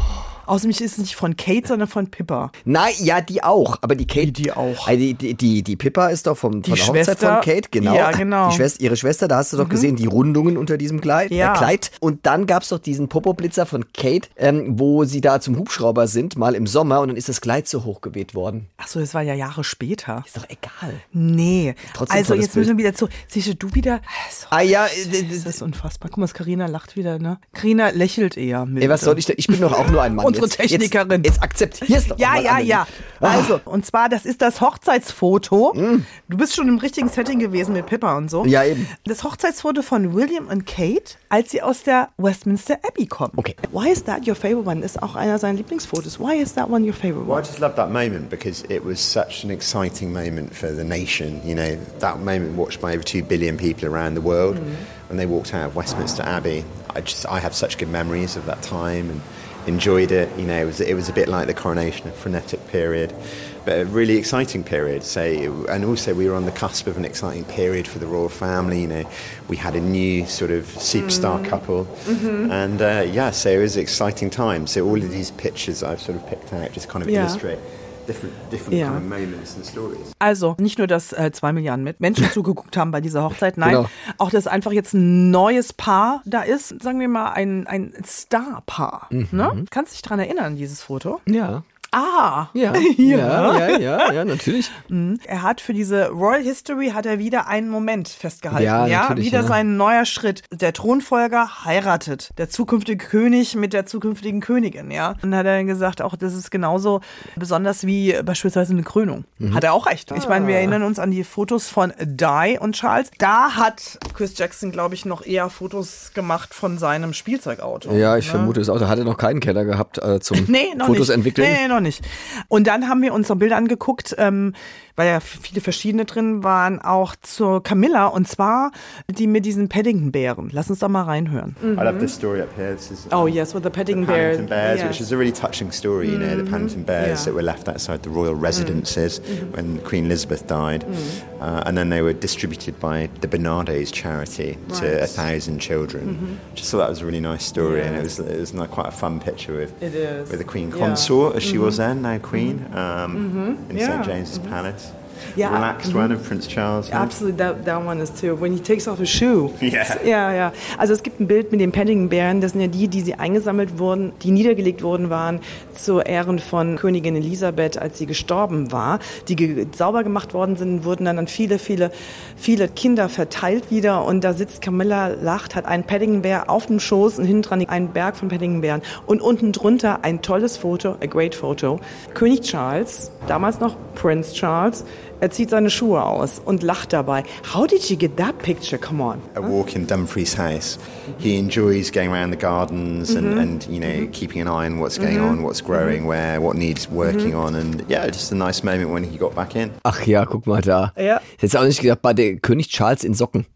Außerdem ist es nicht von Kate, sondern von Pippa. Nein, ja, die auch. Aber die Kate. Die, die auch. Also die, die, die, die Pippa ist doch vom, Die von der Hochzeit Schwester. von Kate, genau. Ja, genau. Die Schwester, ihre Schwester, da hast du doch gesehen, die Rundungen unter diesem Kleid. Ja. Äh, Kleid. Und dann gab es doch diesen Popo-Blitzer von Kate, ähm, wo sie da zum Hubschrauber sind, mal im Sommer, und dann ist das Kleid so hochgeweht worden. Achso, das war ja Jahre später. Ist doch egal. Nee. trotzdem ein Also tolles jetzt müssen wir Bild. wieder zu. Siehst du, du wieder? Also, Ah ja, das ist unfassbar. Guck mal, Carina lacht wieder, ne? Carina lächelt eher. Mit. ey, was soll ich denn? Ich bin doch auch nur ein Mann. Unsere jetzt, Technikerin. Jetzt, jetzt akzeptierst doch Ja, mal, ja, Annelie. ja. Also, und zwar, das ist das Hochzeitsfoto. Du bist schon im richtigen Setting gewesen mit Pippa und so. Ja, eben. Das Hochzeitsfoto von William und Kate, als sie aus der Westminster Abbey kommen. Okay. Why is that your favorite one? Ist auch einer seiner Lieblingsfotos. Why is that one your favorite Well, I one? just love that moment because it was such an exciting moment for the nation. You know, that moment watched by over two billion people around the world when they walked out of Westminster Abbey. I just, I have such good memories of that time and enjoyed it. You know, it was, it was a bit like the coronation, a frenetic period, but a really exciting period. Say, and also we were on the cusp of an exciting period for the royal family. You know, we had a new sort of superstar couple, and uh, yeah, so it was an exciting time. So all of these pictures I've sort of picked out just kind of Yeah. illustrate different, different Yeah. kind of moments and stories. Also, nicht nur, dass äh, zwei Milliarden mit Menschen zugeguckt haben bei dieser Hochzeit, nein, Genau. auch, dass einfach jetzt ein neues Paar da ist, sagen wir mal, ein, ein Star-Paar. Ne? Kannst dich dran erinnern, dieses Foto? Ja. Ah, Ja, ja, ja, ja, ja, natürlich. er hat für diese Royal History hat er wieder einen Moment festgehalten. Ja, Ja, natürlich, wieder ja. sein neuer Schritt. Der Thronfolger heiratet. Der zukünftige König mit der zukünftigen Königin, ja. Und dann hat er gesagt, auch das ist genauso besonders wie beispielsweise eine Krönung. Hat er auch recht. Ich meine, wir erinnern uns an die Fotos von Di und Charles. Da hat Chris Jackson, glaube ich, noch eher Fotos gemacht von seinem Spielzeugauto. Ja, ich ne? vermute es auch. Da hat er noch keinen Keller gehabt äh, zum Nee, noch Fotos nicht. entwickeln. Nee, noch nicht. Und dann haben wir uns noch Bilder angeguckt, ähm, weil ja viele verschiedene drin waren, auch zur Camilla, und zwar die mit diesen Paddington-Bären. Lass uns da mal reinhören. I love this story up here. This is Oh um, yes, with the the Paddington Paddington Bears. Bears, Yes. which is a really touching story. You know, the Paddington Bears Yeah. that were left outside the royal residences when Queen Elizabeth died, uh, and then they were distributed by the Bernardo's charity to Right. a thousand children. Just thought that was a really nice story, and it was it was like quite a fun picture with It is. with the Queen Yeah. consort as she was then, now Queen, um, in Yeah. Saint James's Palace. Yeah. Relaxed one of Prince Charles. yeah. Absolutely, that, that one is too. When he takes off his shoe. Yeah. Ja, ja. Also es gibt ein Bild mit den Paddington-Bären. Das sind ja die, die sie eingesammelt wurden, die niedergelegt worden waren zu Ehren von Königin Elisabeth, als sie gestorben war. Die ge sauber gemacht worden sind, wurden dann an viele, viele, viele Kinder verteilt wieder. Und da sitzt Camilla, lacht, hat einen Paddington-Bär auf dem Schoß und hinten dran einen Berg von Paddington-Bären. Und unten drunter ein tolles Foto, a great photo. König Charles, damals noch Prince Charles, er zieht seine Schuhe aus und lacht dabei. How did you get that picture? Come on. A walk in Dumfries House. He enjoys going around the gardens and, and you know, keeping an eye on what's going on, what's growing where, what needs working on. And yeah, just a nice moment when he got back in. Ach ja, guck mal da. Ja. Ich hätte auch nicht gedacht, bei der König Charles in Socken.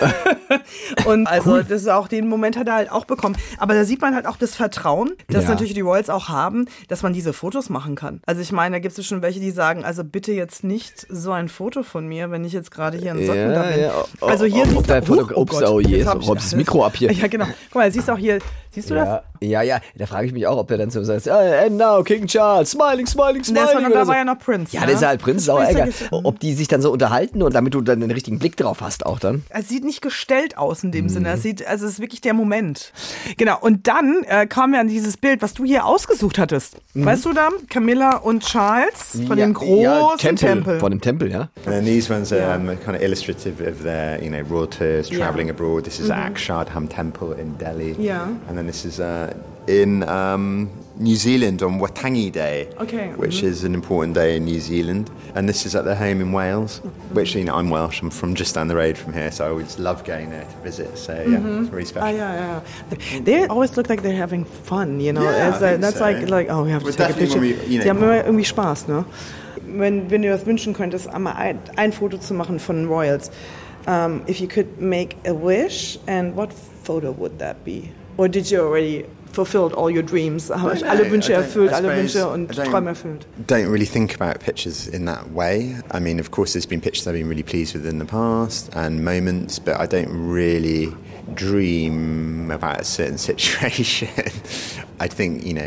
Und also das ist auch den Moment hat er halt auch bekommen. Aber da sieht man halt auch das Vertrauen, das Ja. natürlich die Royals auch haben, dass man diese Fotos machen kann. Also ich meine, da gibt es schon welche, die sagen, also bitte jetzt nicht so ein Foto von mir, wenn ich jetzt gerade hier in Socken Ja, da bin. ja. Oh, Also hier oh, siehst ob dein du, Foto- Huch, oh ups, Gott, oh je, jetzt hab ich- räumst das Mikro ab hier. Ja, genau. Guck mal, siehst du auch hier, siehst du das? Ja, ja, ja, da frage ich mich auch, ob er dann so sagt, and now King Charles, smiling, smiling, Und der ist smiling. noch, da oder so. war ja noch Prince. Ja, ne? der ist ja halt Prinz, ist auch Das ärger. ist ja- Ob die sich dann so unterhalten und damit du dann den richtigen Blick drauf hast auch dann. Es sieht nicht gestellt aus in dem Sinne. Es sieht, also es ist wirklich der Moment. Genau. Und dann äh, kam ja an dieses Bild, was du hier ausgesucht hattest. Weißt du da? Camilla und Charles von ja, dem großen ja, Tempel, Tempel. Von dem Tempel, ja. And then these ones are Yeah. um, kind of illustrative of their, you know, royal tours, Yeah. travelling abroad. This is Akshardham Temple in Delhi. Yeah. And then this is uh, in um, New Zealand on Watangi Day, Okay. which is an important day in New Zealand. And this is at their home in Wales, which, you know, I'm Welsh. I'm from just down the road from here, so I always love going there to visit. So, yeah, it's really special. Ah, yeah, yeah. They always look like they're having fun, you know. Yeah, It's I like, think that's so. like, like, oh, we have to Well, take a picture. definitely when we, you know- Sie haben immer irgendwie Spaß, ne? Wenn, wenn du das wünschen könntest, einmal ein, ein Foto zu machen von den Royals. Um, if you could make a wish, and what photo would that be? Or did you already fulfilled all your dreams? No, no, alle Wünsche I don't- erfüllt, I alle suppose Wünsche und I don't- Träume erfüllt. Don't really think about pictures in that way. I mean, of course, there's been pictures I've been really pleased with in the past and moments, but I don't really dream about a certain situation. I think, you know,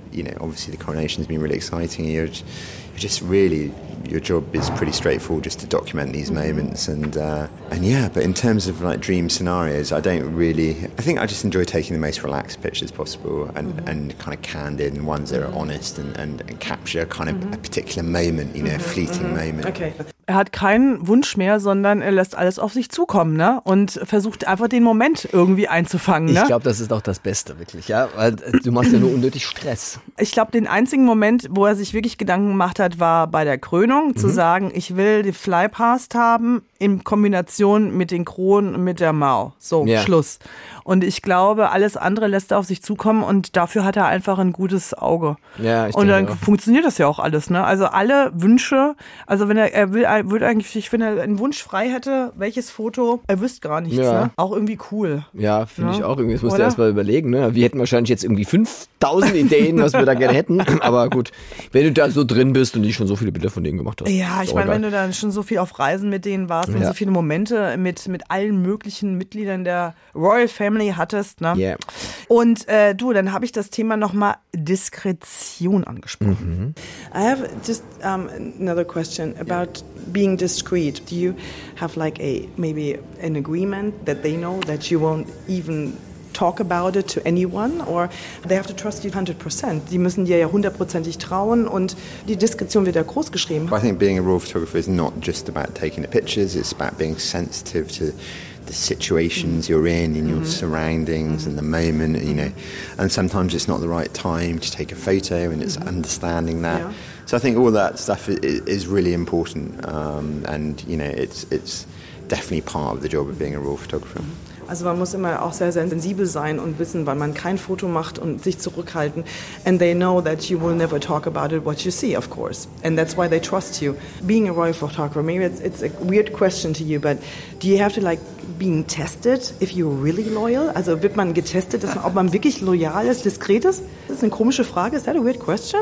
you know, obviously the coronation's been really exciting. You're, you're just really, your job is pretty straightforward, just to document these moments. And uh, and yeah, but in terms of like dream scenarios, I don't really, I think I just enjoy taking the most relaxed pictures possible and, mm-hmm. and kind of candid and ones that are honest and, and, and capture kind of mm-hmm. a particular moment, you know, a fleeting mm-hmm. moment. Okay. Er hat keinen Wunsch mehr, sondern er lässt alles auf sich zukommen, ne? Und versucht einfach den Moment irgendwie einzufangen, ne? Ich glaube, das ist auch das Beste, wirklich, ja? Weil du machst ja nur unnötig Stress. Ich glaube, den einzigen Moment, wo er sich wirklich Gedanken gemacht hat, war bei der Krönung, mhm. zu sagen, ich will die Flypast haben in Kombination mit den Kronen und mit der Mao. So, ja. Schluss. Und ich glaube, alles andere lässt er auf sich zukommen und dafür hat er einfach ein gutes Auge. Ja, ich und dann auch. funktioniert das ja auch alles, ne? Also alle Wünsche, also wenn er, er will, er würde eigentlich, wenn er einen Wunsch frei hätte, welches Foto, er wüsste gar nichts, ja. ne? Auch irgendwie cool. Ja, finde ja? ich auch irgendwie. Das musst du erst mal überlegen, ne? Wir hätten wahrscheinlich jetzt irgendwie fünftausend Ideen, was wir da gerne hätten. Aber gut, wenn du da so drin bist und nicht schon so viele Bilder von denen gemacht hast. Ja, ich meine, wenn du dann schon so viel auf Reisen mit denen warst und ja. so viele Momente mit, mit allen möglichen Mitgliedern der Royal Family hattest, ne? Yeah. Und äh, du, dann habe ich das Thema nochmal Diskretion angesprochen. Mm-hmm. I have just um, another question about being discreet. Do you have like a maybe an agreement that they know that you won't even talk about it to anyone, or they have to trust you one hundred percent? Die müssen dir ja hundertprozentig trauen und die Diskretion wird ja groß geschrieben. I think being a raw photographer is not just about taking the pictures, it's about being sensitive to the situations you're in, in your mm-hmm. surroundings mm-hmm. and the moment, you know. And sometimes it's not the right time to take a photo, and it's mm-hmm. understanding that. Yeah. So I think all that stuff is, is really important, um, and you know, it's it's definitely part of the job of being a raw photographer. Also man muss immer auch sehr, sehr sensibel sein und wissen, wann man kein Foto macht und sich zurückhalten. And they know that you will never talk about it, what you see, of course. And that's why they trust you. Being a royal photographer, maybe it's, it's a weird question to you, but do you have to like being tested if you're really loyal? Also wird man getestet, dass man, ob man wirklich loyal ist, diskret ist? Das ist eine komische Frage. Is that a weird question?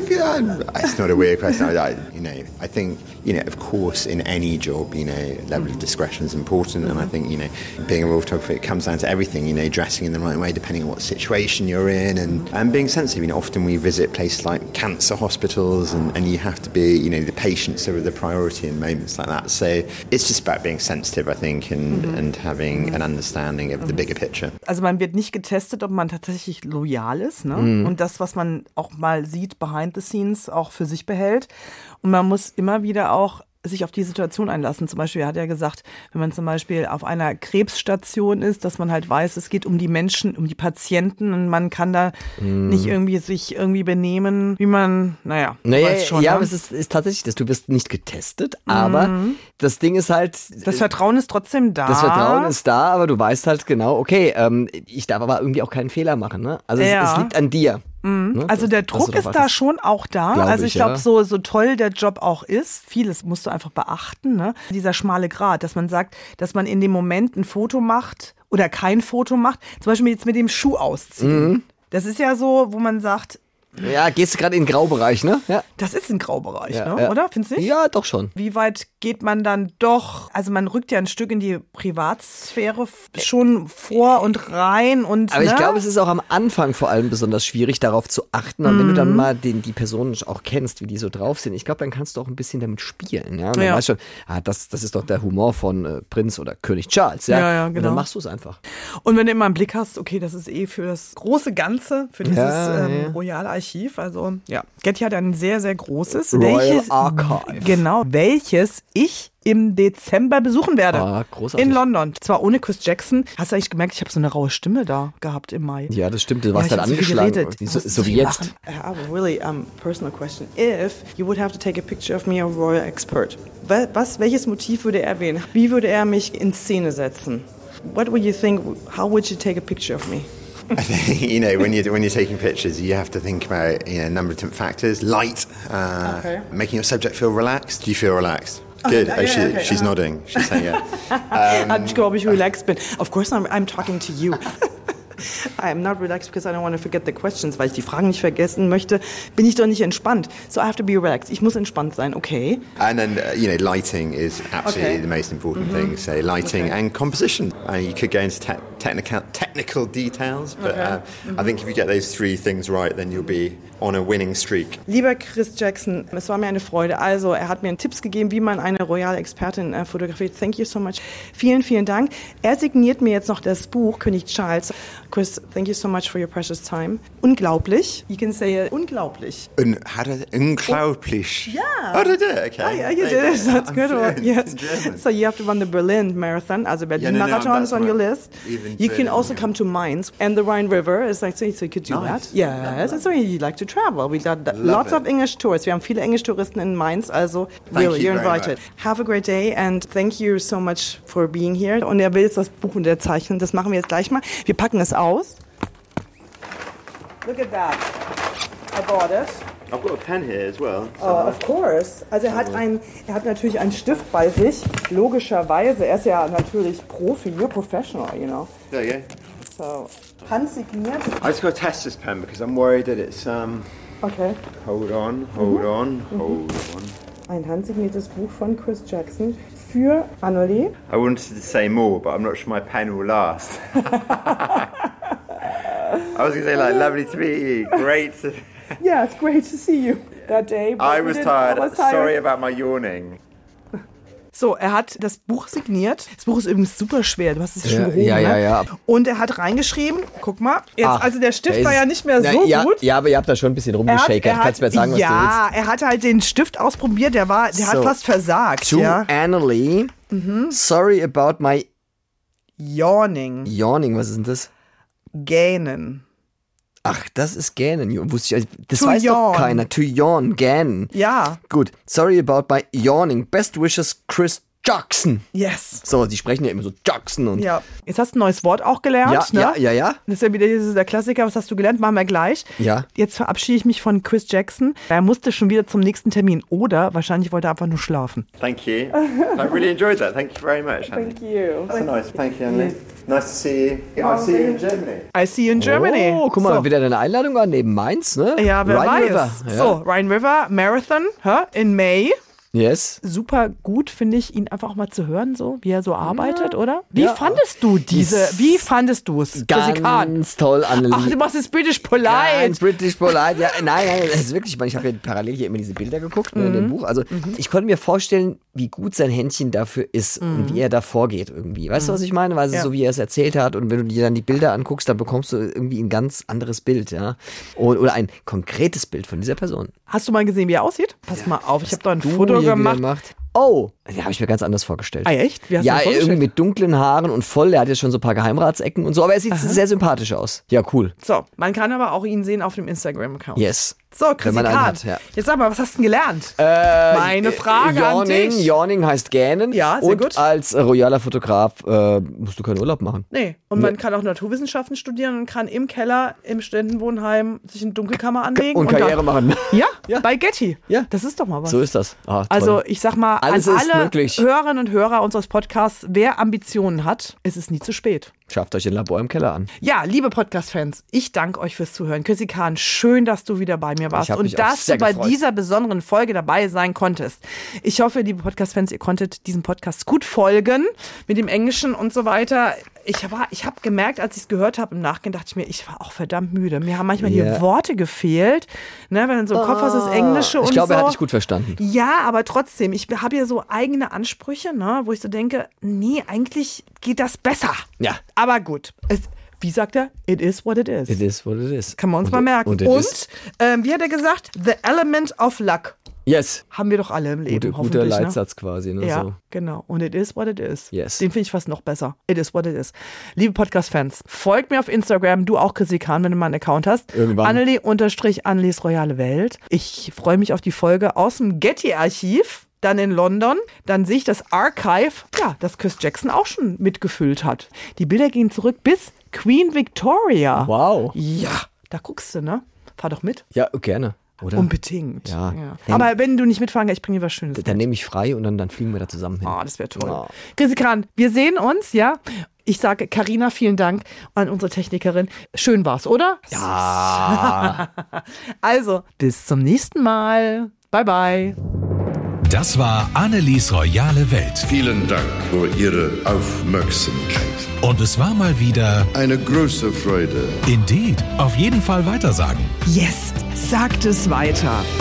It's not a weird question. I, you know, I think, you know, of course, in any job, you know, level of discretion is important, and I think, you know, being a royal photographer, it comes down to everything, you know, dressing in the right way depending on what situation you're in, and, and being sensitive. You know, often we visit places like cancer hospitals, and, and you have to be, you know, the patients are the priority in moments like that. So it's just about being sensitive, I think, and, mm-hmm. and having an understanding of the bigger picture. Also man wird nicht getestet, ob man tatsächlich loyal ist, ne? Mhm. Und das, was man auch mal sieht behind the scenes, auch für sich behält. Und man muss immer wieder auch sich auf die Situation einlassen. Zum Beispiel, er hat ja gesagt, wenn man zum Beispiel auf einer Krebsstation ist, dass man halt weiß, es geht um die Menschen, um die Patienten, und man kann da mm. nicht irgendwie sich irgendwie benehmen, wie man, naja, naja weiß schon. Ja, ne? aber es ist, ist tatsächlich das. Du wirst nicht getestet, aber mm. das Ding ist halt... Das Vertrauen ist trotzdem da. Das Vertrauen ist da, aber du weißt halt genau, okay, ähm, ich darf aber irgendwie auch keinen Fehler machen. Ne? Also ja. es, es liegt an dir. Mhm. Ne? Also der Druck ist da schon auch da. Glaub also ich glaube, ja. so, so toll der Job auch ist, vieles musst du einfach beachten. Ne? Dieser schmale Grat, dass man sagt, dass man in dem Moment ein Foto macht oder kein Foto macht. Zum Beispiel jetzt mit dem Schuh ausziehen. Mhm. Das ist ja so, wo man sagt... Ja, gehst du gerade in den Graubereich, ne? Ja. Das ist ein Graubereich, ja, ne? Ja. Oder? Findest du nicht? Ja, doch schon. Wie weit geht man dann doch? Also man rückt ja ein Stück in die Privatsphäre schon vor und rein. Und, Aber ne? ich glaube, es ist auch am Anfang vor allem besonders schwierig, darauf zu achten. Und mhm. wenn du dann mal den, die Personen auch kennst, wie die so drauf sind, ich glaube, dann kannst du auch ein bisschen damit spielen. Ja? Und dann ja. weißt du schon, ah, das, das ist doch der Humor von äh, Prinz oder König Charles. Ja, ja, ja genau. Und dann machst du es einfach. Und wenn du immer einen Blick hast, okay, das ist eh für das große Ganze, für dieses ja, ähm, ja. royale Archiv, also ja, Getty hat ein sehr, sehr großes. Royal welches, Archive. Genau, welches ich im Dezember besuchen werde. Ah, großartig. In London. Zwar ohne Chris Jackson. Hast du eigentlich gemerkt, ich habe so eine raue Stimme da gehabt im Mai. Ja, das stimmt. Du warst ja, dann angeschlagen. So, so wie jetzt. I have a really um, personal question. If you would have to take a picture of me, a royal expert, was, welches Motiv würde er wählen? Wie würde er mich in Szene setzen? What would you think? How would you take a picture of me? I think, you know, when you're, when you're taking pictures, you have to think about, you know, a number of different factors. Light, uh, okay. making your subject feel relaxed. Do you feel relaxed? Good. Oh, oh, yeah, she, okay, she's uh-huh. nodding. She's saying yeah. Um, ich glaube, ich relaxed bin. Of course, I'm, I'm talking to you. I'm not relaxed because I don't want to forget the questions, weil ich die Fragen nicht vergessen möchte. Bin ich doch nicht entspannt. So I have to be relaxed. Ich muss entspannt sein, okay. And then, uh, you know, lighting is absolutely okay. the most important mm-hmm. thing. So lighting okay. and composition. Uh, you could go into te- technical technical details, but Okay. uh, mm-hmm. I think if you get those three things right, then you'll be on a winning streak. Lieber Chris Jackson, es war mir eine Freude. Also, er hat mir Tipps gegeben, wie man eine royale Expertin äh, fotografiert. Thank you so much. Vielen, vielen Dank. Er signiert mir jetzt noch das Buch König Charles. Chris, thank you so much for your precious time. Unglaublich. You can say it. Unglaublich. Un, how did unglaublich? Yeah. Oh, did it? Okay. Oh, yeah, you did it. That's I'm good. fluent Yes. in German. So you have to run the Berlin Marathon. Also Berlin Yeah, no, no, Marathon is that's on your my- list. even You can Berlin, also yeah. come to Mainz. And the Rhine River is like, so you could do Nice. that. Yes, that's why you like to travel. We got Love lots it. of English tourists. Wir haben viele Englisch-Touristen in Mainz. Also Thank really, you you're very invited. much. Have a great day and thank you so much for being here. Und er will jetzt das Buch unterzeichnen. Das machen wir jetzt gleich mal. Wir packen es aus. Look at that. I bought it. I've got a pen here as well. Oh, of course. Also er hat, ein, er hat natürlich einen Stift bei sich, logischerweise. Er ist ja natürlich Profi, you're professional, you know. There you go. So, handsigniert. I just got to test this pen because I'm worried that it's um. Okay. Hold on, hold on, hold on. Ein handsigniertes Buch von Chris Jackson für Annelie. I wanted to say more, but I'm not sure my pen will last. I was going to say, like, lovely to meet you. Great to... Yeah, it's great to see you that day. but I we was didn't- tired. I was tired. Sorry about my yawning. So, er hat das Buch signiert. Das Buch ist übrigens super schwer. Du hast es Ja, schon gehoben, ja, ja, ne? ja. Und er hat reingeschrieben, guck mal, jetzt, Ach, also der Stift der war ist- ja nicht mehr Na, so ja, gut. Ja, aber ihr habt da schon ein bisschen Er hat, rumgeschakert. er Kannst du mir hat, jetzt sagen, was ja, du willst? er hat halt den Stift ausprobiert, der war, der hat So. fast versagt. To Ja. Annelie, sorry about my Yawning, yawning. Was ist denn das? gähnen. Ach, das ist Gähnen. Wusste ich, das To weiß yawn. doch keiner. To yawn, gähnen. Ja, Gut. Sorry about my yawning. Best wishes, Chris Jackson. yes. So, die sprechen ja immer so Jackson und. Ja, jetzt hast du ein neues Wort auch gelernt, ja, ne? ja, ja, ja. Das ist ja wieder dieses, der Klassiker, was hast du gelernt? Machen wir gleich. Ja. Jetzt verabschiede ich mich von Chris Jackson. Er musste schon wieder zum nächsten Termin oder wahrscheinlich wollte er einfach nur schlafen. Thank you. I really enjoyed that. Thank you very much. Andy. Thank you. That's nice. Thank you, Andy. Nice to see you. Yeah, I'll see you in Germany. I see you in Germany. Oh, guck mal, so. wieder eine Einladung annehmen. Mainz, ne? Ja, wer Rhine weiß. River. Ja. So, Rhine River Marathon hä, in May. Yes. Super gut, finde ich, ihn einfach auch mal zu hören, so wie er so arbeitet, oder? Wie Ja. fandest du diese, wie fandest du es? Ganz toll, Annelie. Ach, du machst jetzt British Polite. Ganz British Polite, ja, nein, nein, das ist wirklich, ich meine, ich habe ja parallel hier immer diese Bilder geguckt ne, in dem Buch, also ich konnte mir vorstellen, wie gut sein Händchen dafür ist und wie er da vorgeht irgendwie, weißt du, was ich meine, weil es Ja. so, wie er es erzählt hat und wenn du dir dann die Bilder anguckst, dann bekommst du irgendwie ein ganz anderes Bild, ja, oder, oder ein konkretes Bild von dieser Person. Hast du mal gesehen, wie er aussieht? Pass mal auf, ich habe da ein Du Foto hier gemacht. gemacht. Oh, den habe ich mir ganz anders vorgestellt. Ah, echt? Wie hast Ja, du das irgendwie vorgestellt? mit dunklen Haaren und voll. Er hat jetzt schon so ein paar Geheimratsecken und so, aber er sieht sehr sympathisch aus. Ja, cool. So, man kann aber auch ihn sehen auf dem Instagram-Account. Yes. So, Wenn Chrissy man einen Kahn, hat, ja. jetzt sag mal, was hast du denn gelernt? Äh, Meine Frage an Yawning, dich. Yawning heißt gähnen. Ja, sehr und gut. als äh, royaler Fotograf äh, musst du keinen Urlaub machen. Nee, und man kann auch Naturwissenschaften studieren und kann im Keller, im Studentenwohnheim sich eine Dunkelkammer anlegen. Und Karriere dann, machen. Ja, Ja. bei Getty. Ja. Das ist doch mal was. So ist das. Ah, toll. Also ich sag mal, Alles an ist alle möglich. Hörerinnen und Hörer unseres Podcasts, wer Ambitionen hat, es ist nie zu spät. Schafft euch ein Labor im Keller an. Ja, liebe Podcast-Fans, ich danke euch fürs Zuhören. Chrissy Kahn, schön, dass du wieder bei mir warst hab und mich auch dass sehr du bei gefreut. dieser besonderen Folge dabei sein konntest. Ich hoffe, liebe Podcast-Fans, ihr konntet diesem Podcast gut folgen mit dem Englischen und so weiter. Ich war, ich habe gemerkt, als ich es gehört habe, im Nachgang dachte ich mir, ich war auch verdammt müde. Mir haben manchmal Ja. die Worte gefehlt. Ne, wenn du so im Kopf hast, das Englische und Ich glaube, so. er hat dich gut verstanden. Ja, aber trotzdem, ich habe ja so eigene Ansprüche, ne, wo ich so denke, nee, eigentlich geht das besser. Ja. Aber gut. Es, wie sagt er? It is what it is. It is what it is. Kann man uns und, mal merken. Und, Und, it is- ähm, wie hat er gesagt? The element of luck. yes. Haben wir doch alle im Leben, Gute, guter hoffentlich. Ne? Leitsatz quasi. Ne? Ja, So. genau. Und it is what it is. Yes. Den finde ich fast noch besser. It is what it is. Liebe Podcast-Fans, folgt mir auf Instagram, du auch, Chrissy Kahn, wenn du mal einen Account hast. Irgendwann. Annelie unterstrich Annelies Royale Welt. Ich freue mich auf die Folge aus dem Getty-Archiv. Dann in London, dann sehe ich das Archive, ja, das Chris Jackson auch schon mitgefüllt hat. Die Bilder gehen zurück bis Queen Victoria. Wow. Ja, da guckst du, ne? Fahr doch mit. Ja, gerne. Oder? Unbedingt. Ja. Aber wenn du nicht mitfahren kannst, ich bringe dir was Schönes. Dann nehme ich frei und dann, dann fliegen wir da zusammen hin. Oh, das wäre toll. Oh. Chrissy Kahn, wir sehen uns, ja. Ich sage Carina, vielen Dank an unsere Technikerin. Schön war's, oder? Ja. Also, Bis zum nächsten Mal. Bye, bye. das war Annelies royale Welt. Vielen Dank für Ihre Aufmerksamkeit. Und es war mal wieder eine große Freude. Indeed. Auf jeden Fall weitersagen. Yes, sagt es weiter.